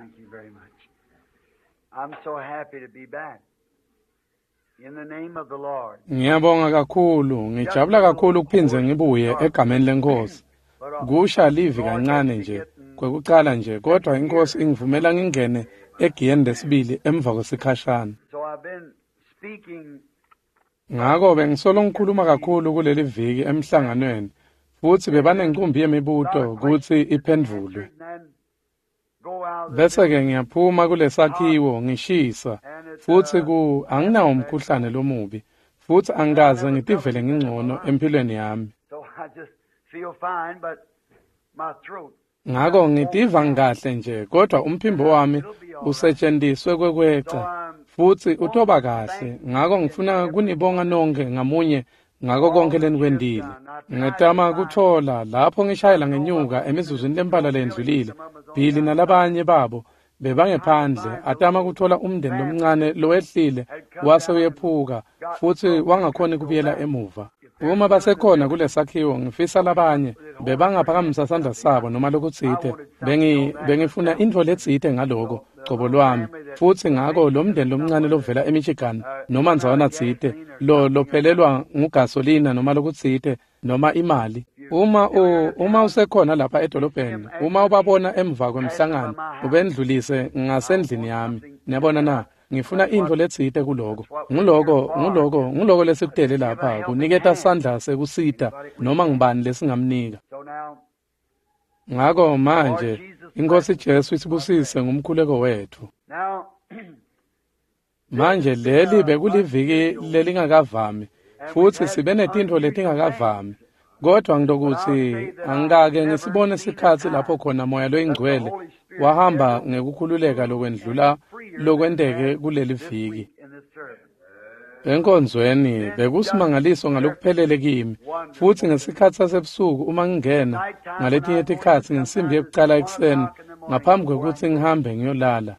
Thank you very much. I'm so happy to be back. In the name of the Lord. Ngiyabonga kakhulu, ngijabula kakhulu ukuphinze ngibuye egameni lenkosi. Kusha livi kancane nje, kwekucala nje, kodwa inkosi ingivumela ngingene egiyeni lesibili emva kwesikhashana. So I've been speaking. Ngakho bengisolo ngikhuluma kakhulu kuleli viki emhlanganweni, futhi bebanenkumbi yemibuto ukuthi iphendvulwe. Bese ke ngiyaphuma kulesakhiwo ngishisa, futhi anginawo umkhuhlane lomubi, futhi angikaze ngitivele ngingcono empilweni yami. So I just feel fine, but my throat. Ngakho ngitiva ngikahle nje, kodwa umphimbo wami usetshenziswe kwekweca, futhi utoba kahle. Ngakho ngifuna kunibonga nonke ngamunye ngako konke lenikwendile. Ngitama kuthola lapho ngishayela ngenyuka emizuzwini lempala lendlulile, Bhili nalabanye babo bebangephandle, atama kuthola umndeni lomncane lowehlile wase uyephuka, futhi wangakhona kubuyela emuva. Uma basekhona kulesakhiwo ngifisa labanye bebangaphakamisa sandla sabo noma lokutsite, bengifuna into letsite ngaloko qobo lwami, futhi ngako lo mndeni lomncane lovela eMichigan noma nzawana tsite lophelelwa ngugasolina noma lokutsite noma imali. Uma usekhona lapha edolobheni, uma ubabona emva kwemhlangano ubendlulise ngasendlini yami. Niyabona na, ngifuna into letsite kuloko. Nguloko lesikutele lapha kuniketa sandla sekusita noma ngibani lesingamnika. Ngako manje inkosi Jesu isibusise ngumkhuleko wethu. Manje leli bekuliviki lelingakavami, futhi sibe netinto letingakavami. Kodwa ngilokuthi angake ngisibone isikhathi lapho khona moya loyingcwele wahamba ngekukhululeka lokwendlula lokwendeke kuleli viki. Enkonzweni bekusimangaliso ngalokuphelele kimi, futhi ngesikhathi sasebusuku uma ngingena ngaletinye itikhathi ngensimbi yokucala ekuseni ngaphambi kokuthi ngihambe ngiyolala.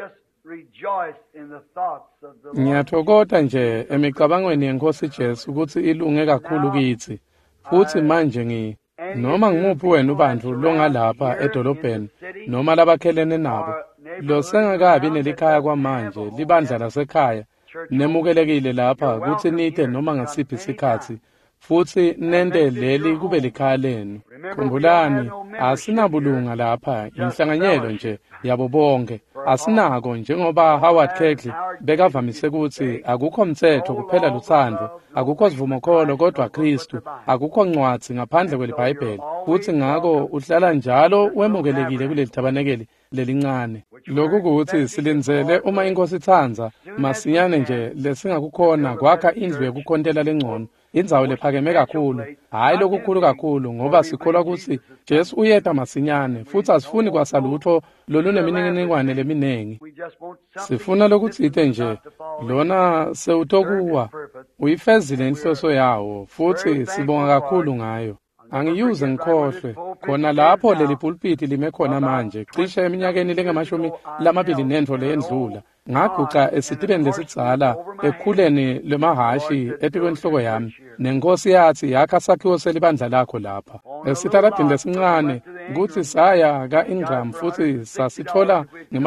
Ngiyathokoza nje emicabangweni yenkosi Jesu ukuthi ilunge kakhulu kithi, futhi manje noma ngimuphi wena ubantu longalapha edolobheni noma labakhelene nabo, lo sengakabi nelikhaya kwamanje, libandla lasekhaya nemukelekile lapha ukuthi nite noma ngasiphi isikhathi, futhi nende leli kube likhaya lenu. Khumbulani, asinabulunga lapha, inhlanganyelo nje yabo bonke. Asinako njengoba Howard Kegley bekavamise ukuthi akukho mthetho kuphela luthando, akukho sivumokholo kodwa Kristu, akukho ncwadi ngaphandle kwelibhayibheli, futhi ngako uhlala njalo wemukelekile kuleli tabanekeli lelincane. Lokhu ukuthi silenzele uma inkosi ithanza masinyane nje lesingakukhona kwakha indlu yokukhontela lengcono, indzawo lephakeme kakhulu, hayi lokukhulu kakhulu, ngoba sikholwa ukuthi Jesu uyeta masinyane, futhi asifuni kwasalutho lolunemininingwane leminengi. Sifuna lokutsite nje lona sewutokuwa uyifezile inhloso yawo, futhi sibonga kakhulu ngayo. Angiyuze ngikhohlwe khona lapho leli pulpiti lime khona manje cishe eminyakeni lengama-29 leyendlula. Ngaguqa esitibeni lesitsala ekhuleni lemahashi etikwenhloko yami, nenkosi yathi yakha sakhiwo selibandla lakho lapha. Esitaladini lesincane kuthi saya ka-Ingram, futhi sasithola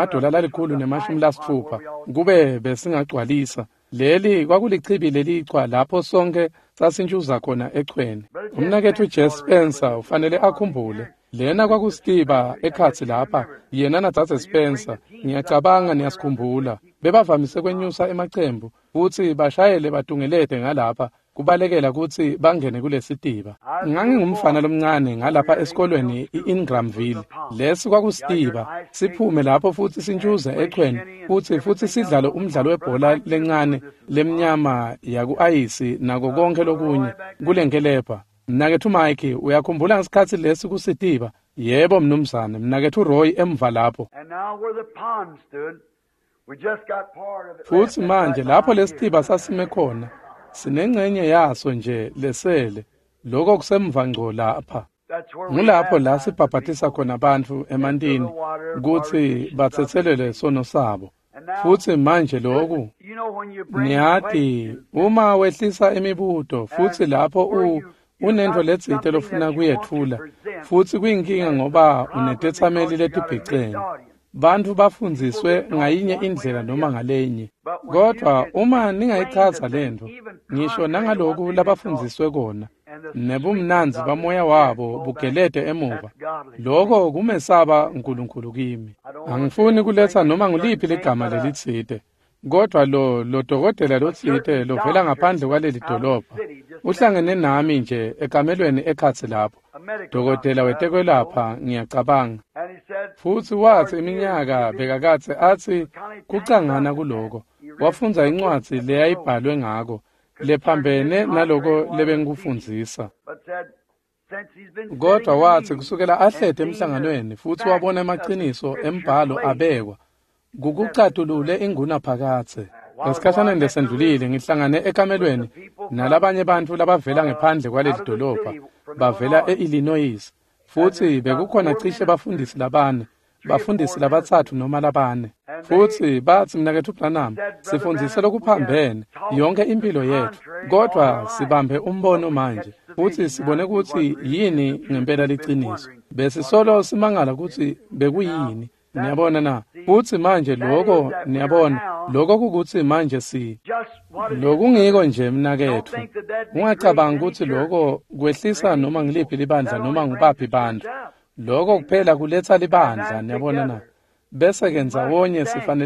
$160 kube besingagcwalisa. Leli kwakulichibi lelichwa lapho sonke sasintshuza khona echweni. Umnakethu Jess Spencer ufanele akhumbule, lena kwakuStiba ekhathi lapha, yena naDade Spencer, ngiyacabanga niyasikhumbula, bebavamise kwenyusa emaqembu, futhi bashayele batungelete ngalapha, kubalekela ukuthi bangene kulesitiba. Ngangingumfana lomncane ngalapha esikolweni i-Ingramville, lesi kwakuStiba, siphume lapho futhi sintshuze echweni, futhi sidlale umdlalo webhola lencane lemnyama yaku-ayisi nako konke lokunye kulenkelepha. Mnakethu Mike, uyakhumbula ngesikhathi lesi kusitiba? Yebo mnumzane, mnakethu Roy emva lapho. Futhi manje lapho lesitiba sasime khona, sinengcenye yaso nje lesele, lokho kusemva ngco lapha. Ngulapho la sibhabhathisa khona abantu emantini ukuthi bathethelele sono sabo. Futhi manje lokhu niyathi uma wehlisa imibuto, futhi lapho unento letsite lofuna kuyethula, futhi kuyinkinga ngoba unetethameli letibhicene. bantu bafundziswe ngayinye indlela noma ngalenye. Kodwa uma ningayichaza lento, ngisho nangaloku labafundziswe kona, nebumnanzi bamoya wabo bugelede emuva, lokho kumesaba uNkulunkulu kimi. Angifuni kuletha noma nguliphi ligama lelitsite, kodwa lo dokotela lotsite lovela ngaphandle kwaleli dolobha uhlangene nami nje ekamelweni ekhatsi lapho. Dokotela wetekwelapha ngiyacabanga. Futhi wathi iminyaka bekakathe athi kucangana kuloko. Wafunza incwadi leyayibhalwe ngako lephambene naloko lebengikufundzisa. Kodwa wathi kusukela ahlede emhlanganweni futhi wabona amaqiniso embhalo abekwa kukucatulule inguna phakathe. Esikhatshana lesendlulile ngihlangane ekamelweni nalabanye bantu labavela ngaphandle kwaleli dolobha bavela eIllinois futhi bekukhona cishe bafundisi labathathu noma labane. Futhi bathi mina kethu Branham sifundise lokuphambene yonke impilo yethu, kodwa sibambe umbono manje futhi sibone ukuthi yini ngempela liqiniso. Besisolo simangala ukuthi bekuyini. Niyabona na, futhi manje lokho niyabona, lokho kukuthi manje lokhu ngiko nje mnakethu. Ungacabanga ukuthi lokho kwehlisa noma ngiliphi libandla noma ngubaphi bantu. Lokho kuphela kuletha libandla, niyabona na. Bese ke ndzawonye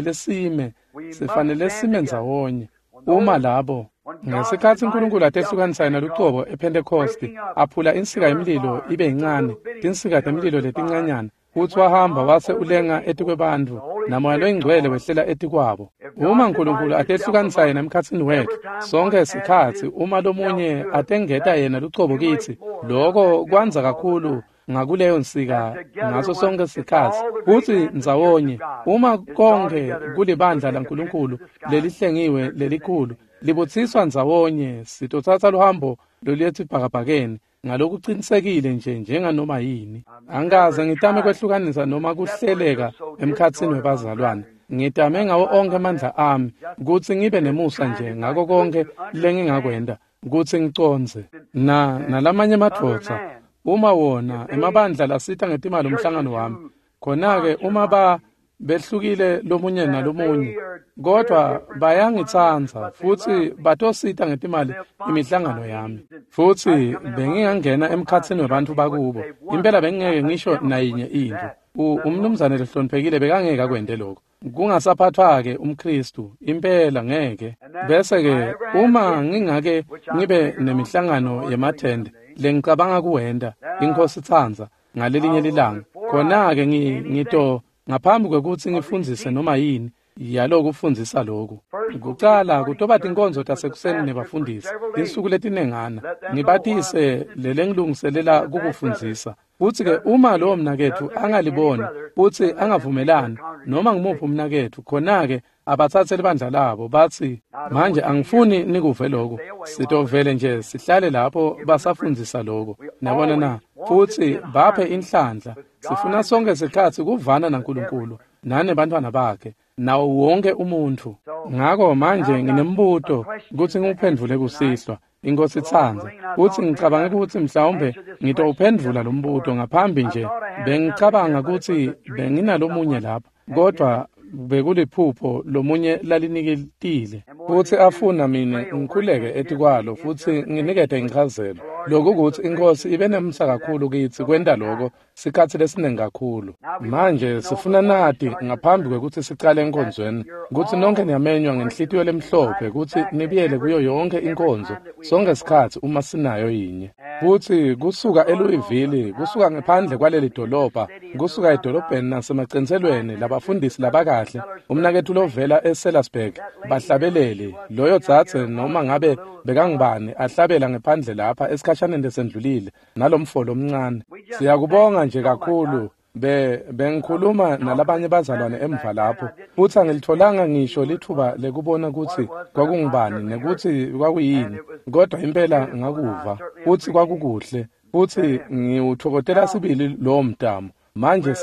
sifanele sime ndzawonye. Uma labo ngesikhathi uNkulunkulu atehlukanisa yena luqobo ePentecost aphula insika yemlilo ibe yincane, insika zemlilo letincanyana. Futhi wahamba wase ulenga etikwebantu namoya loyingcwele wehlela etikwabo. Uma uNkulunkulu atehlukanisa yena emkhatsini wethu sonke isikhathi, uma lomunye atengeta yena luqobo kithi, lokho kwanza kakhulu ngakuleyo nsika ngaso sonke isikhathi. Futhi ndzawonye uma konke kulibandla laNkulunkulu lelihlengiwe lelikhulu libuthiswa ndzawonye, sitothatha luhambo loliyethi bhakabhakeni ngalokuqinisekile nje njenganoma yini. Angaze ngitame kwehlukanisa noma kuhleleka emkhatsini webazalwane. Ngitame ngawo onke amandla ami ukuthi ngibe nemusa nje ngako konke lengingakwenda ukuthi ngiconze. Nalamanye madoda uma wona emabandla lasitha ngetimali umhlangano wami, khona-ke uma behlukile lomunye nalomunye, kodwa bayangitsanza futhi batosita ngetimali imihlangano yami. Futhi bengingangena emkhatsini wabantu bakubo, impela bengingeke ngisho nayinye into. Umnumzane lehloniphekile bekangeke akwende lokho. Kungasaphathwa-ke umKristu, impela ngeke. Bese-ke uma ngingake ngibe nemihlangano yemathende lengicabanga kuwenda iNkosi Tsanza ngalelinye lilanga, khona-ke ngito ngaphambi kwekuthi ngifundzise noma yini yaloku ufundisa lokhu. Kuqala kutobati inkonzo tasekuseni nebafundisi insuku letinengana ngibatise lelengilungiselela kukufundzisa. Futhi-ke uma lowo mnakethu angaliboni futhi angavumelani noma ngimuphi umnakethu, khona-ke abathathe libandla labo bathi manje angifuni nikuve lokho, sitovele nje sihlale lapho basafundzisa lokho. Nabona na, futhi baphe inhlanhla. Sifuna sonke isikhathi kuvana naNkulunkulu nane bantwana bakhe nawo wonke umuntu. Ngakho manje nginembuto ukuthi nguphendvule kusihlwa iNkosi Tsanza, futhi ngicabanga ukuthi mhlawumbe ngitophendvula lo mbuto ngaphambi nje. Bengicabanga ukuthi benginalomunye lapha, kodwa bekuliphupho lomunye laliniketile futhi afuna mina ngikhuleke etikwalo futhi nginikete inchazelo lokho ukuthi inkosi ibe nemsa kakhulu kithi kwenda lokho sikhathi lesiningi kakhulu. Manje sifuna nati ngaphambi kwekuthi sicale enkonzweni ukuthi nonke niyamenywa ngenhlitiyo lemhlophe ukuthi nibiyele kuyo yonke inkonzo sonke isikhathi uma sinayo yinye. Futhi kusuka eLouisville, kusuka ngaphandle kwaleli dolobha, kusuka edolobheni nasemacenselweni labafundisi labakahle, umnakethu lovela eSellersburg bahlabelele. Loyo dzathe noma ngabe bekangibani ahlabela ngaphandle lapha esikhashaneni lesendlulile nalomfolo omncane. Siyakubonga nje kakhulu. Bengikhuluma nalabanye bazalwane emva lapho, futhi angilitholanga ngisho lithuba lekubona ukuthi kwakungibani nekuthi kwakuyini, kodwa impela ngakuva futhi kwakukuhle, futhi ngiwuthokotela sibili lowo mdamu. Manje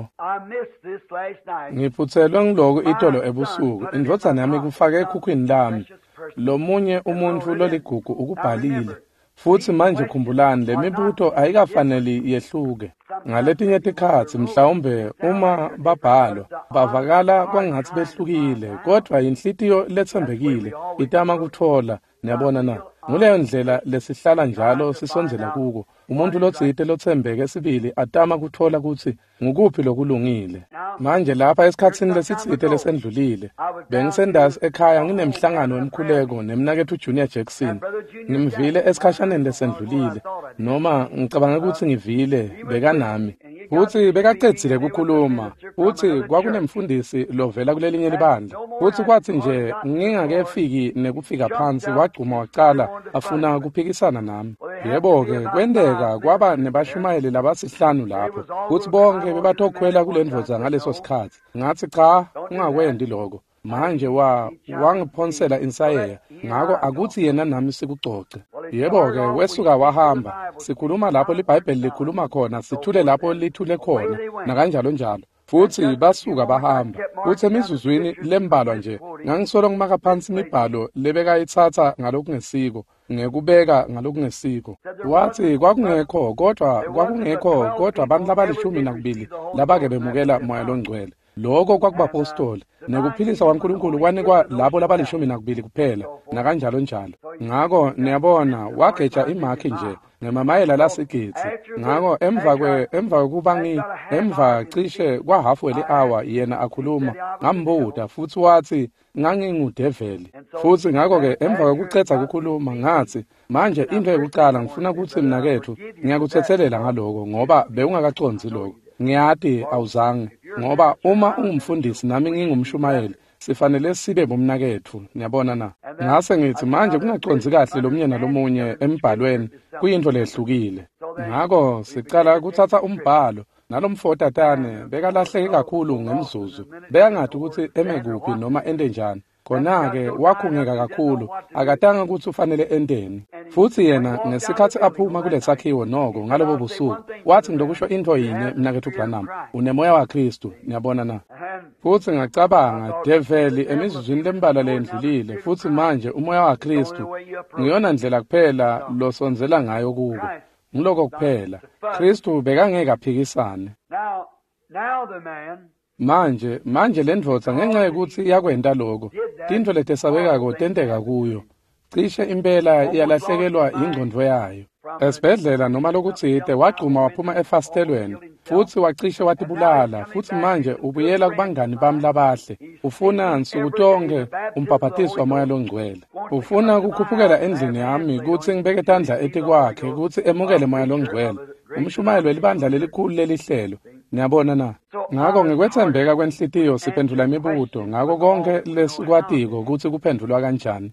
ngiphuthelwe ngiloko itolo ebusuku, indvodzana yami kufake ekhukhwini lami. Lo munye umuntu loligugu ukubhalile, futhi manje khumbulani lemibuto ayikafanele yehluke ngaletinye tikhathi mhlawumbe uma babhalwa bavakala kwangathi behlukile kodwa inhlitiyo lethembekile itama kuthola niyabona na nguleyo ndlela lesihlala njalo sisonzela kuko umuntu lotsite lothembeke sibili atama kuthola ukuthi ngukuphi lokulungile manje lapha esikhatsini lesitsite lesendlulile bengisendazi ekhaya nginemhlangano wemkhuleko nemnakethu Junior Jackson ngimvile esikhashaneni lesendlulile noma ngicabanga ukuthi ngivile bekanami futhi bekaqedzile ukukhuluma futhi kwakunemfundisi lovela kulelinye libandla futhi kwathi nje ngingakefiki nekufika phansi wagcuma waqala afuna ukuphikisana nami yebo-ke kwendeka kwaba nebashumayeli labasihlanu lapho futhi bonke bebathokhwela kule ndvodza ngaleso sikhathi ngathi cha ungakwendi lokho manje wangiphonsela insayeya ngako akuthi yena nami sikucoce yebo-ke wesuka wahamba sikhuluma lapho libhayibheli likhuluma khona sithule lapho lithule khona nakanjalo njalo futhi basuka bahamba futhi emizuzwini lembalwa nje ngangisolo ngimaka phansi imibhalo lebekayithatha ngalokungesiko ngekubeka ngalokungesiko wathi kwakungekho kodwa abantu labalishumi nakubili labake bemukela moya longcwele lokho kwakubapostoli nekuphilisa kwaNkulunkulu kwanikwa labo labalishumi nakubili kuphela nakanjalo njalo ngako niyabona wageja imakhi nje ngemamayela lasigitsi ngako emva cishe kwa half weli hour yena akhuluma ngambuda futhi wathi ngangingudeveli futhi ngako-ke emva kokucedza kukhuluma ngathi manje into yokuqala ngifuna ukuthi mnakethu ngiyakuthethelela ngaloko ngoba bewungakaconzi lokho ngiyati awuzange ngoba uma ungumfundisi nami ngingumshumayeli sifanele sibe bomnakethu niyabona na ngase ngithi manje kungaconzi kahle lomunye nalomunye embhalweni kuyinto lehlukile ngako sicala ukuthatha umbhalo nalomfotatane bekalahleke kakhulu ngemzuzu beyangathi ukuthi emekuphi noma ende njani khona-ke wakhungeka kakhulu akatanga ukuthi ufanele endeni futhi yena ngesikhathi aphuma kule sakhiwo noko ngalobo busuku wathi ngilokusho into yinye mnakethu Branham unemoya waKristu niyabona na futhi ngacabanga develi emizuzwini lembala lendlulile futhi manje umoya waKristu ngiyona ndlela kuphela losonzela ngayo kubo ngiloko kuphela Kristu bekangeke aphikisane manje lendvodza ngenxa yokuthi yakwenda lokho tinto letesabekako tenteka kuyo cishe impela iyalahlekelwa ingqondo yayo esibhedlela noma lokutsite wagcuma waphuma efastelweni futhi wacishe watibulala futhi manje ubuyela kubangani bami labahle ufuna nsuku tonke umbhabhatiswa moya longcwele ufuna kukhuphukela endlini yami ukuthi ngibeke tandla etikwakhe ukuthi emukele moya longcwele umshumayeli welibandla lelikhulu lelihlelo niyabona na ngako ngikwethembeka kwenhlitiyo siphendula imibuto ngako konke lesikwatiko ukuthi kuphendulwa kanjani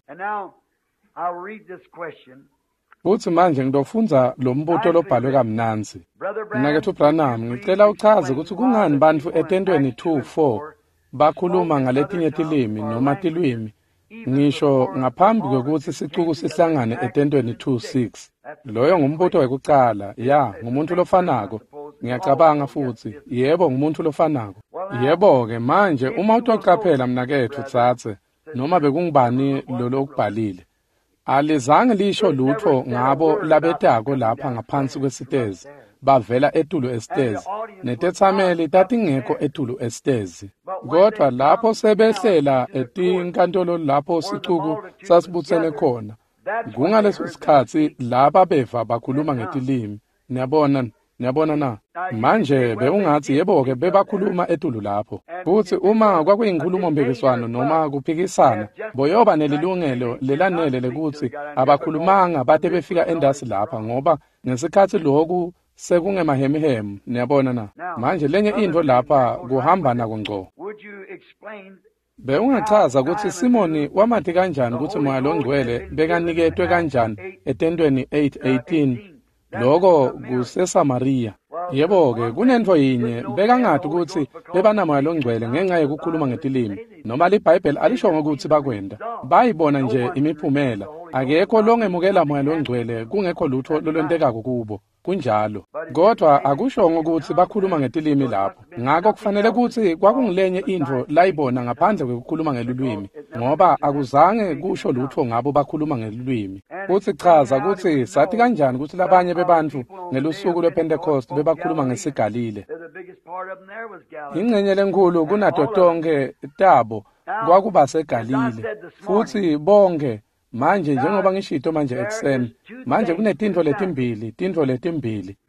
futhi manje ngidofunza lo mbuto lobhalwe kamnanzi mnakethu Branham ngicela uchaze ukuthi kungani bantfu etentweni 2:4 bakhuluma ngaletinye tilimi noma tilwimi ngisho ngaphambi kokuthi sicuku sihlangane etentweni 2:6 loyo ngumbuto wekucala ngumuntu lofanako ngiyacabanga futhi yebo ngumuntu lofanako yebo-ke manje uma utocaphela mnakethu tsatse noma bekungibani lolo okubhalile alizange lisho lutho ngabo labetako lapha ngaphansi kwesitezi bavela etulo esitezi netethameli tatingekho etulo esitezi kodwa lapho sebehlela etinkantolo lapho sicuku sasibuthene khona kungaleso sikhathi laba beva bakhuluma ngetilimi niyabona na manje beungathi yebo-ke bebakhuluma etulo lapho futhi uma kwakuyinkhulumo mpikiswano noma kuphikisana boyoba nelilungelo lelanele lekuthi abakhulumanga bade befika endasi lapha ngoba ngesikhathi lokhu sekungemahemihemu niyabona na manje lenye into lapha kuhamba nako ngco beungachaza ukuthi Simoni wamathi kanjani ukuthi moya longcwele bekaniketwe kanjani etentweni 8:18 lokho kuseSamariya yebo-ke kunento yinye bekangathi ukuthi bebanamoya longcwele ngenxa yokukhuluma ngetilimi noma libhayibheli alishongo ukuthi bakwenda bayibona nje imiphumela akekho longemukela moya longcwele kungekho lutho lolwentekako kubo kunjalo kodwa akushongo ukuthi bakhuluma ngetilimi lapho ngako kufanele ukuthi kwakungilenye into layibona ngaphandle kokukhuluma ngelulwimi ngoba akuzange kusho lutho ngabo bakhuluma ngelulwimi. Futhi chaza ukuthi sathi kanjani ukuthi labanye bebantu ngelusuku lwePentecost bebakhuluma ngesiGalile. Ingcenye lenkulu kunato tonke tabo kwakuba seGalile. Futhi bonke manje njengoba ngishito manje ekseni manje kunetintfo letimbili.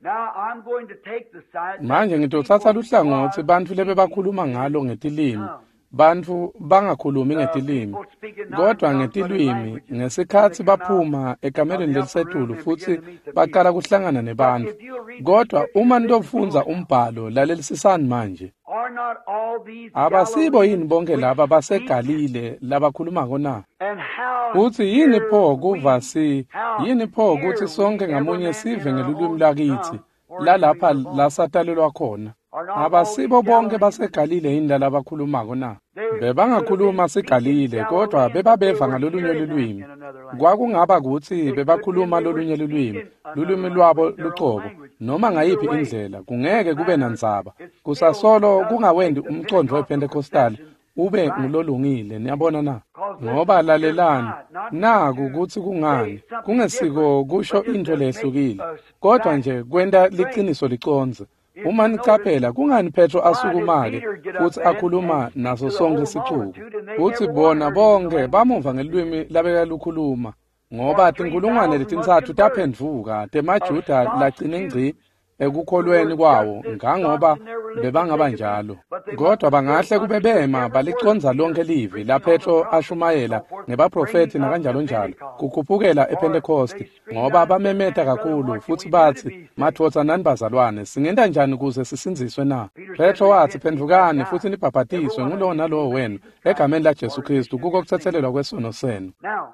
Manje ngitothatha luhlangothi bantfu lebebakhuluma ngalo ngetilimi. Bantfu bangakhulumi ngetilimi kodwa ngetilwimi ngesikhathi baphuma ekamelweni lelisetulu futhi baqala kuhlangana nebantfu. Kodwa uma nitofundza umbhalo lalelisisani manje, abasibo yini bonke laba baseGalile labakhulumako na? Uthi yini pho kuvasi, yini pho ukuthi sonke ngamunye sive ngelulwimi lakithi lalapha lasatalelwa khona? Abasibo bonke baseGalile yini lalabakhulumako na? Bebangakhuluma siGalile kodwa bebabeva ngalolunye lulwimi. Kwakungaba ukuthi bebakhuluma lolunye lulwimi lwabo luqobo noma ngayiphi indlela, kungeke kube nandzaba. Kusasolo kungawendi umcondvo wePentecostal ube ngulolungile, niyabona na? Ngoba lalelani naku ukuthi kungani kungesiko kusho into lehlukile kodwa nje kwenta liqiniso liconze. Uma nicaphela kungani Petro asukumake futhi akhuluma naso sonke isixuku, futhi bona bonke bamuva ngelulwimi labekalukhuluma ngoba tinkulungwane letintsathu taphendvuka temaJuda lagcine ngci ekukholweni kwawo ngangoba bebangaba njalo. Kodwa bangahle kube bema baliconza lonke livi la Petro ashumayela ngebaprofeti nakanjalo njalo kukhuphukela ePentecost ngoba bamemeta kakhulu futhi bathi, madvodza nani bazalwane, singenta njani ukuze sisinziswe na? Petro wathi, phendvukani futhi nibhabhatiswe ngulowo nalowo wenu egameni laJesu Kristu kuko kuthethelelwa kwesono senu.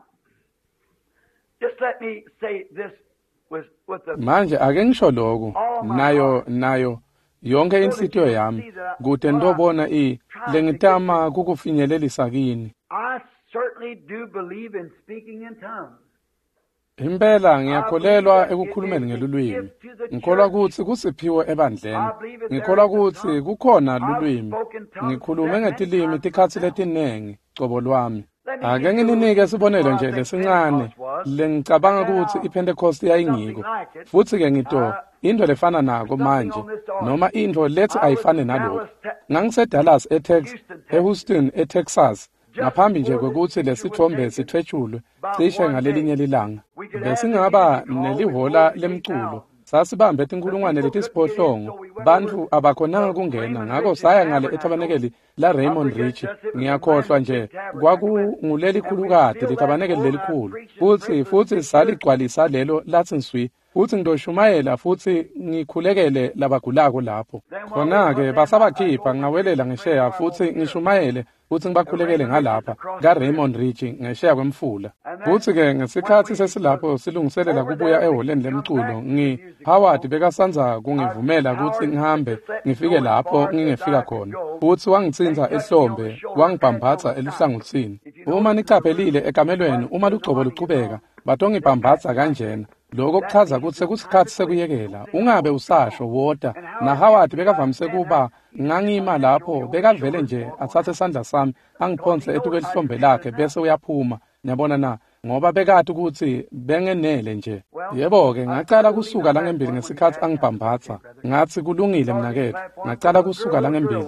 Just let me say this with the Manje ake ngisho lokho nayo yonke inhlitiyo yami kude ndobona lengitama kukufinyelelisa kini. I certainly do believe in speaking in tongues. Impela ngiyakholelwa ekukhulumeni ngelulwimi. Ngikholwa ukuthi kusiphiwe ebandleni. Ngikholwa ukuthi kukhona lulwimi. Ngikhulume ngetilimi tikhathi letinengi cobo lwami. Ake ngininike isibonelo nje lesincane lengicabanga ukuthi iPentecost yayingiko. Futhi ke ngito into lefana nako manje noma into lethi ayifane nalokho. NgangiseDallas eHouston eTexas ngaphambi nje kokuthi lesithombe sithwetshulwe cishe ngalelinye lilanga. Besingaba nelihola lemculo. Sasibambe tinkulungwane letisiphohlongo, bantfu abakhonanga kungena, ngako saya ngale etabanekeli la Raymond Rich. Ngiyakhohlwa nje kwakunguleli khulukade letabanekeli lelikhulu. Futhi saligcwalisa lelo lathi nswi. Futhi ngidoshumayela futhi ngikhulekele labagulako lapho. Khona-ke basabakhipha ngawelela ngesheya futhi ngishumayele futhi ngibakhulekele ngalapha kaRaymond Rich ngesheya kwemfula. Futhi-ke ngesikhathi sesilapho silungiselela kubuya eholeni lemculo, Howard bekasanza kungivumela ukuthi ngihambe ngifike lapho ngingefika khona. Futhi wangitsinza ehlombe, wangibhambatha eluhlangothini. Uma nichaphelile ekamelweni, uma lucobo luchubeka, batongibhambatha kanjena. Lokho kuchaza ukuthi sekusikhathi sekuyekela, ungabe usasho woda. Na Howard bekavamise kuba ngangima lapho, bekavele nje athathe isandla sami angiphonse etuke lihlombe lakhe bese uyaphuma. Nyabona na, ngoba bekade ukuthi bengenele nje. Yebo-ke ngacala kusuka la ngembili ngesikhathi angibhambatha. Ngathi kulungile mnakethu. Ngacala kusuka la ngembili.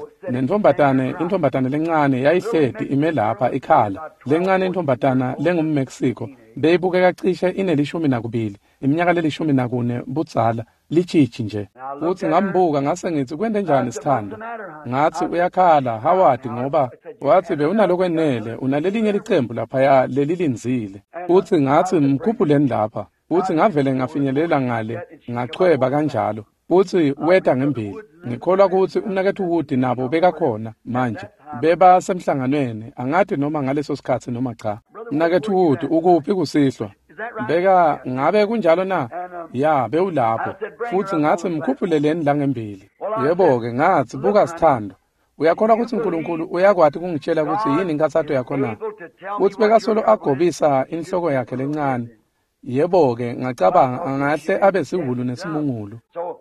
Intombatane lencane yayihledi ime lapha ikhala. Lencane intombatana lengumMexico beyibukeka cishe ine12 iminyaka le14 budzala lichichi nje. Futhi ngambuka ngase ngithi kwende njani sithando. Ngathi uyakhala Howard ngoba wathi bewunalokwenele unalelinye licembu lapha lelilinzile. Futhi ngathi mkhuphuleni lapha. Futhi ngavele ngafinyelela ngale ngachweba kanjalo. Futhi weta ngembili. Ngikholwa ukuthi umnakethu Wood nabo bekakhona manje. Beba semhlanganweni angathi noma ngaleso sikhathi noma cha. Umnakethu Wood ukuphi kusihlwa? Beka ngabe kunjalo na? Ya, bewulapho. Futhi ngathi mkhuphuleleni la ngembili. Yebo-ke ngathi buka sithando. Uyakholwa ukuthi uNkulunkulu uyakwati kungitshela ukuthi yini inkathatho yakho na? Futhi bekasolo agobisa inhloko yakhe lencane. Yebo-ke ngacabanga angahle abe siwulu nesimungulu.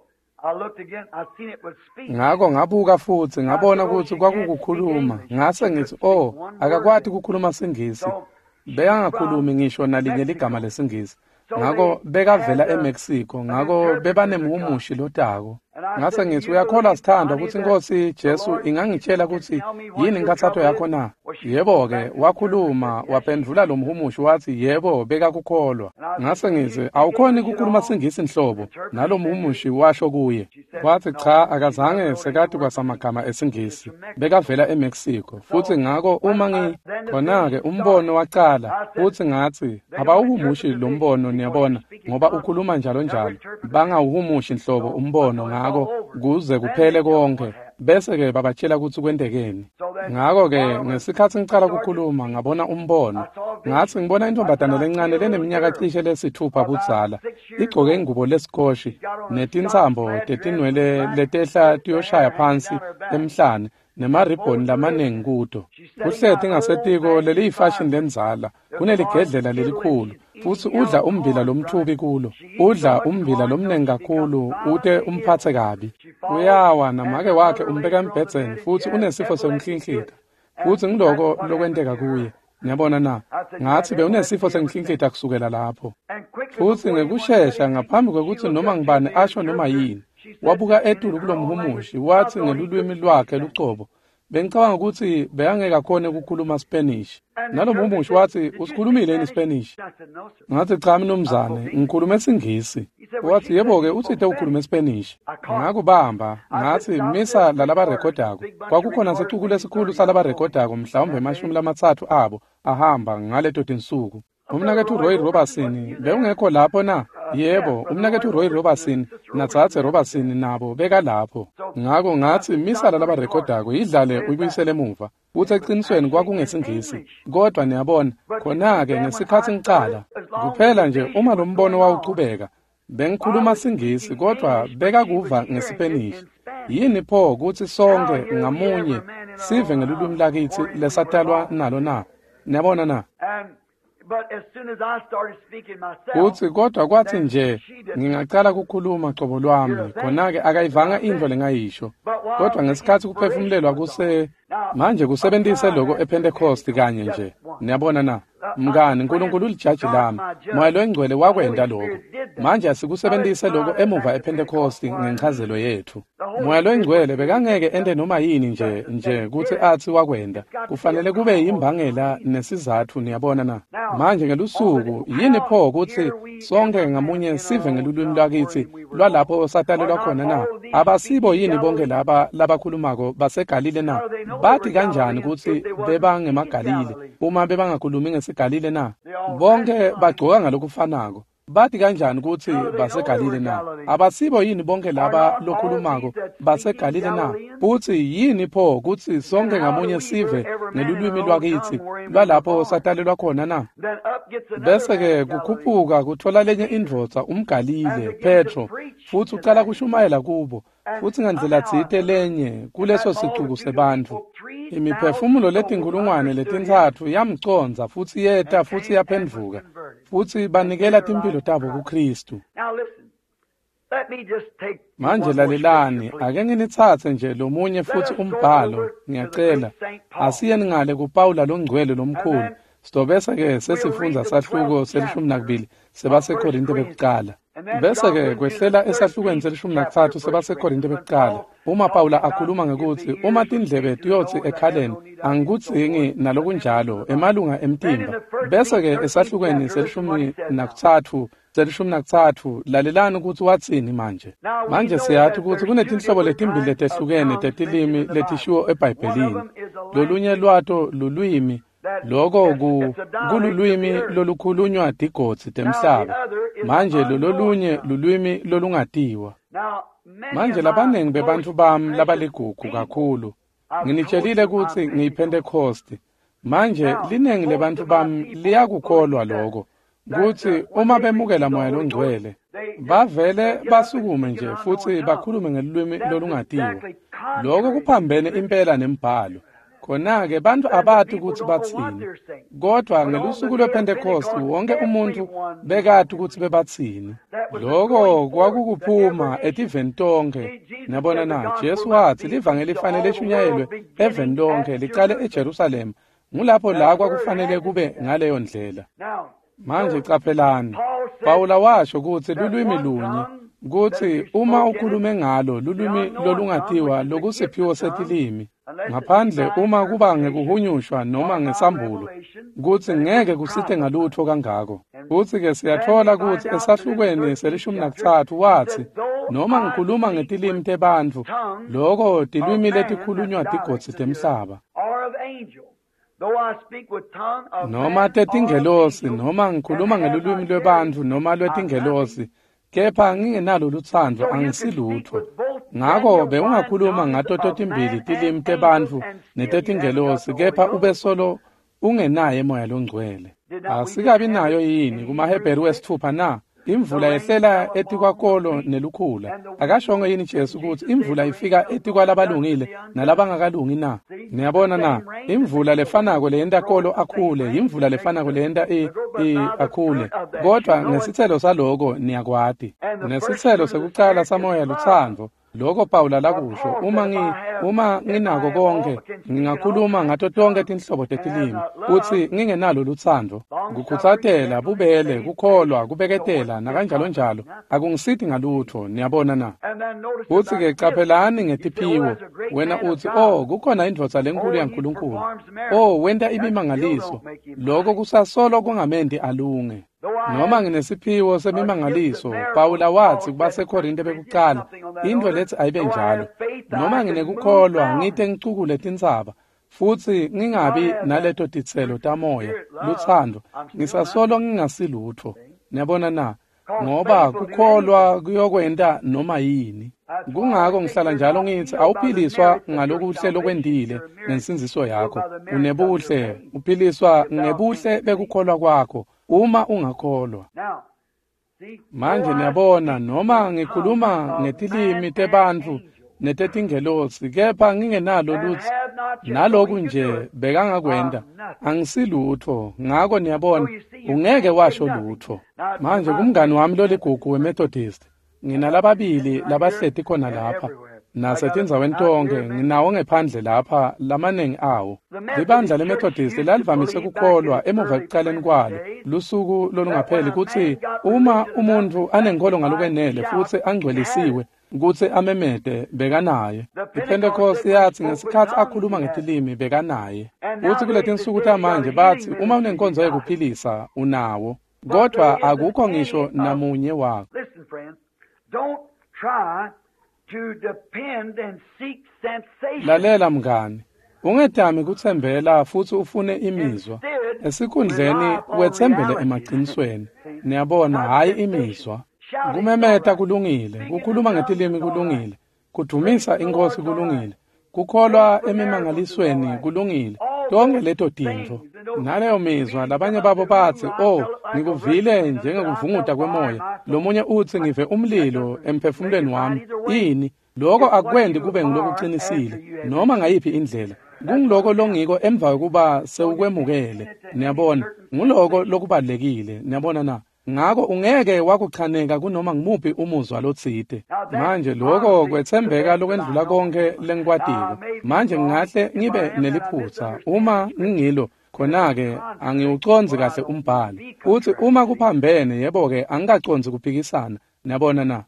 I looked again, I seen it was speaking. ngako ngabuka futhi ngabona ukuthi kwakukukhuluma ngase ngithi akakwati ukukhuluma singisi bekangakhulumi ngisho nalinye ligama lesingisi ngako bekavela eMexico ngako bebanemhumushi lotako ngase ngithi uyakholwa Sithandwa ukuthi Inkosi Jesu ingangitshela ukuthi yini inkathatho yakho na yebo ke wakhuluma waphendula lo mhumushi wathi yebo bekakukholwa ngase ngithi awukhoni ukukhuluma singisi inhlobo nalo mhumushi washo kuye wathi cha akazange sekade kwasamagama esingisi bekavela eMexico futhi ngako uma khona ke umbono waqala futhi ngathi abawuhumushi lo mbono niyabona ngoba ukhuluma njalo njalo bangawuhumushi inhlobo umbono ngako kuze kuphele konke bese ke babatshela ukuthi kwendekeni ngako ke ngesikhathi ngicala ukukhuluma ngabona umbono ngathi ngibona intombazana lencane leneminyaka cishe lesithupha budzala igcoke ingubo lesikoshi netinsambo tetinwele letehla tiyoshaya phansi emhlane nemaribhoni lamanengi kuto kuhlethi ngasetiko leliyifashion lenzala kuneligedlela lelikhulu futhi udla umbila lomthubi kulo udla umbila lomnengi kakhulu ute umphathe kabi uyawa namake wakhe umbeka embhedzeni futhi unesifo senhlinhlita futhi ngiloko lokwenteka kuye ngiyabona na ngathi bewunesifo senhlinhlita kusukela lapho futhi ngekusheshsha ngaphambi kwekuthi noma ngibani asho noma yini wabuka etulu kulomhumushi wathi ngelulwimi lwakhe lucobo bengicabanga ukuthi beyangeka khona ukukhuluma Spanish nalo mhumushi wathi usikhulumile yini Spanish ngathi cha mnumzane ngikhuluma isingisi wathi yebo ke uthithe ukhuluma Spanish ngakubamba ngathi misa lalaba rekhodako kwakukhona sicukule lesikhulu salaba rekhodako mhlawumbe 30 abo ahamba ngaleto tinsuku umnakethu Roy Robertson bewungekho lapho na yebo umnakethu Roy Robertson natsatse Robertson nabo beka lapho ngako ngathi misala laba rekhodako idlale uyibuyisele emuva uthi eqinisweni kwakungesingisi kodwa niyabona khona ke ngesikhathi ngicala kuphela nje uma lo mbono wawuqhubeka bengikhuluma singisi kodwa beka kuva ngeSpanish yini pho ukuthi sonke ngamunye sive ngelulwimi lakithi lesatalwa nalo na niyabona na But as soon as I started speaking myself, uthi kodwa kwathi nje ngingaqala ukukhuluma qobo lwami khona ke akayivanga into lengayisho kodwa ngesikhathi kuphefumulelwa kuse manje kusebenzise lokho ePentecost kanye nje niyabona na mngani uNkulunkulu ulijaji lami moya engcwele wakwenda lokho manje asikusebenzise lokho emuva ePentecost ngenchazelo yethu moya engcwele bekangeke ende noma yini nje kuthi athi wakwenda kufanele kube yimbangela nesizathu niyabona na manje ngelusuku yini pho ukuthi sonke ngamunye sive ngelulwimi lwakithi lwalapho satalelwa khona na abasibo yini bonke laba labakhulumako baseGalile na bathi kanjani ukuthi bebangemaGalile uma bebangakhulumi ngesiGalile na bonke bagcoka ngalokufanako bathi kanjani ukuthi baseGalile na abasibo yini bonke laba lokhulumako baseGalile na futhi yini pho ukuthi sonke ngamunye sive ngelulwimi lwakithi lwalapho satalelwa khona na bese ke kukhuphuka kuthola lenye indvodza umGalile Petro futhi ucala kushumayela kubo futhi ngandlela tsite lenye kuleso sicuku sebantfu imiphefumulo letinkulungwane letintathu yamconza futhi yeta futhi yaphendvuka futhi banikela timpilo tabo kuKristu manje lalelani ake nginithathe nje lomunye futhi umbhalo ngiyacela asiye ngale kuPaula longcwele lomkhulu sitobesa ke sesifundza sahluko se12 sebaseKorinte bekuqala bese ke kwehlela esahlukweni se13 sebaseKorinte bekuqala uma Paula akhuluma ngekuthi uma tindlebe tiyothi ekhaleni angikudzingi nalokunjalo emalunga emtimba bese ke esahlukweni se13 lalelani ukuthi watsini manje siyathi ukuthi kunetinhlobo letimbili letehlukene tetilimi letishiwo eBhayibhelini lolunye lwato lulwimi lokho kululwimi lolukhulunywa digotsi temhlaba manje lolunye lulwimi lolungatiwa manje labanengi bebantu bami labaligugu kakhulu nginitshelile ukuthi ngiyiPentecost manje linengi lebantu bami liyakukholwa lokho ukuthi uma bemukela moya longcwele bavele basukume nje futhi bakhulume ngelulwimi lolungatiwa lokho kuphambene impela nembhalo khona-ke bantu abathi ukuthi bathini, kodwa ngelusuku lwePentecost wonke umuntu bekade ukuthi bebathini. Lokho kwakukuphuma etiveni tonke. Niyabona na, Jesu wathi livangeli lifanele lishunyayelwe eveni lonke liqale eJerusalema. Ngulapho la kwakufanele kube ngaleyo ndlela. Manje caphelani, Pawula washo ukuthi lulwimi lunye, ukuthi uma ukhulume ngalo lulwimi lolungathiwa lokusiphiwo setilimi, ngaphandle uma kuba ngekuhunyushwa noma ngesambulo, ukuthi ngeke kusithe ngalutho kangako. Futhi-ke siyathola ukuthi esahlukweni selishumi nakuthathu wathi, noma ngikhuluma ngetilimi tebantu, loko tilwimi letikhulunywa tigotsi temhlaba. Noma tetingelosi, noma ngikhuluma ngelulwimi lwebantu noma lwetingelosi, kepha ngingenalo luthando angisilutho. Ngakho bewungakhuluma ngato totimbili tilimi tebantu netetingelosi, kepha ube solo ungenaye moya longcwele. Asikabi nayo yini kumaHebheru wesithupha na? Imvula yehlela etikwakolo nelukhula. Akashongo yini Jesu ukuthi imvula ifika etikwalabalungile nalabangakalungi na? Niyabona na, imvula lefanako leyenta kolo akhule, imvula lefanako leyenta akhule. Kodwa ngesithelo saloko niyakwati. Nesithelo sekucala samoya luthando. Lokho Pawula lakusho, uma nginako konke, ngingakhuluma ngato tonke tinhlobo tetilimi, uthi ngingenalo luthando, kukhuthatela, bubele, kukholwa, kubeketela, nakanjalo njalo, akungisithi ngalutho, niyabona na. Uthi-ke caphelani ngetiphiwo, wena uthi, kukhona indvodza lenkulu yaNkulunkulu, wenta imimangaliso, lokho kusasolo kungamendi alunge. Noma nginesiphiwo semimangaliso, Pawula wathi kubaseKorinte bekuqala, into lethi ayibe njalo. Noma nginekukholwa ngite ngicukule tintsaba, futhi ngingabi naleto titselo tamoya, luthando, ngisasolo ngingasilutho. Niyabona na, ngoba kukholwa kuyokwenta noma yini. Kungako ngihlala njalo ngithi awuphiliswa ngalokuhle lokwendile nensinziso yakho, unebuhle, uphiliswa ngebuhle bekukholwa kwakho. Uma ungakholwa. Manje niyabona, noma ngikhuluma ngetilimi tebantu netetingelosi, kepha ngingenalo lutho, naloku nje bekangakwenda, angisilutho. Ngako niyabona, ungeke washo lutho. Manje kumngani wami loligugu weMethodist, nginalababili labahleti khona lapha. Nasetindzaweni tonke nginawo ngephandle lapha lamanengi awo. Libandla leMethodist lalivamise kukholwa emuva ekuqaleni kwalo lusuku lolungapheli kuthi uma umuntu anenkolo ngalokwenele futhi angcwelisiwe kuthi amemede bekanaye. iPentecost yathi ngesikhathi akhuluma ngetilimi bekanaye. Uthi kuletinsuku tamanje bathi uma unenkonzo yekuphilisa unawo, kodwa akukho ngisho namunye wakho. Listen friends, don't try to depend and seek sensation. Lalela mngani, ungedami kuthembela futhi ufune imizwa. Esikhundleni wethembele emaqinisweni. Niyabona, hayi imizwa. Kumemeta kulungile, kukhuluma ngetilimi kulungile, kudumisa inkosi kulungile, kukholwa emimangalisweni kulungile. Tonke leto tintfo. Naleyo mizwa labanye babo bathi, ngikuvile njengekuvunguta kwemoya. Lomunye uthi ngive umlilo emphefumulweni wami. Yini? Lokho akwendi kube ngilokuqinisile noma ngayiphi indlela. Kungiloko longiko emva kokuba sewukwemukele. Niyabona, nguloko lokubalekile. Niyabona na? Ngako ungeke wakuchaneka kunoma ngimuphi umuzwa lotsite. Manje lokho kwethembeka lokwendlula konke lengikwatiko. Manje ngingahle ngibe neliphutha uma ngingilo. Khona-ke angiwuconzi kahle umbhali. Uthi uma kuphambene yebo-ke angikaconzi kuphikisana. Niyabona na?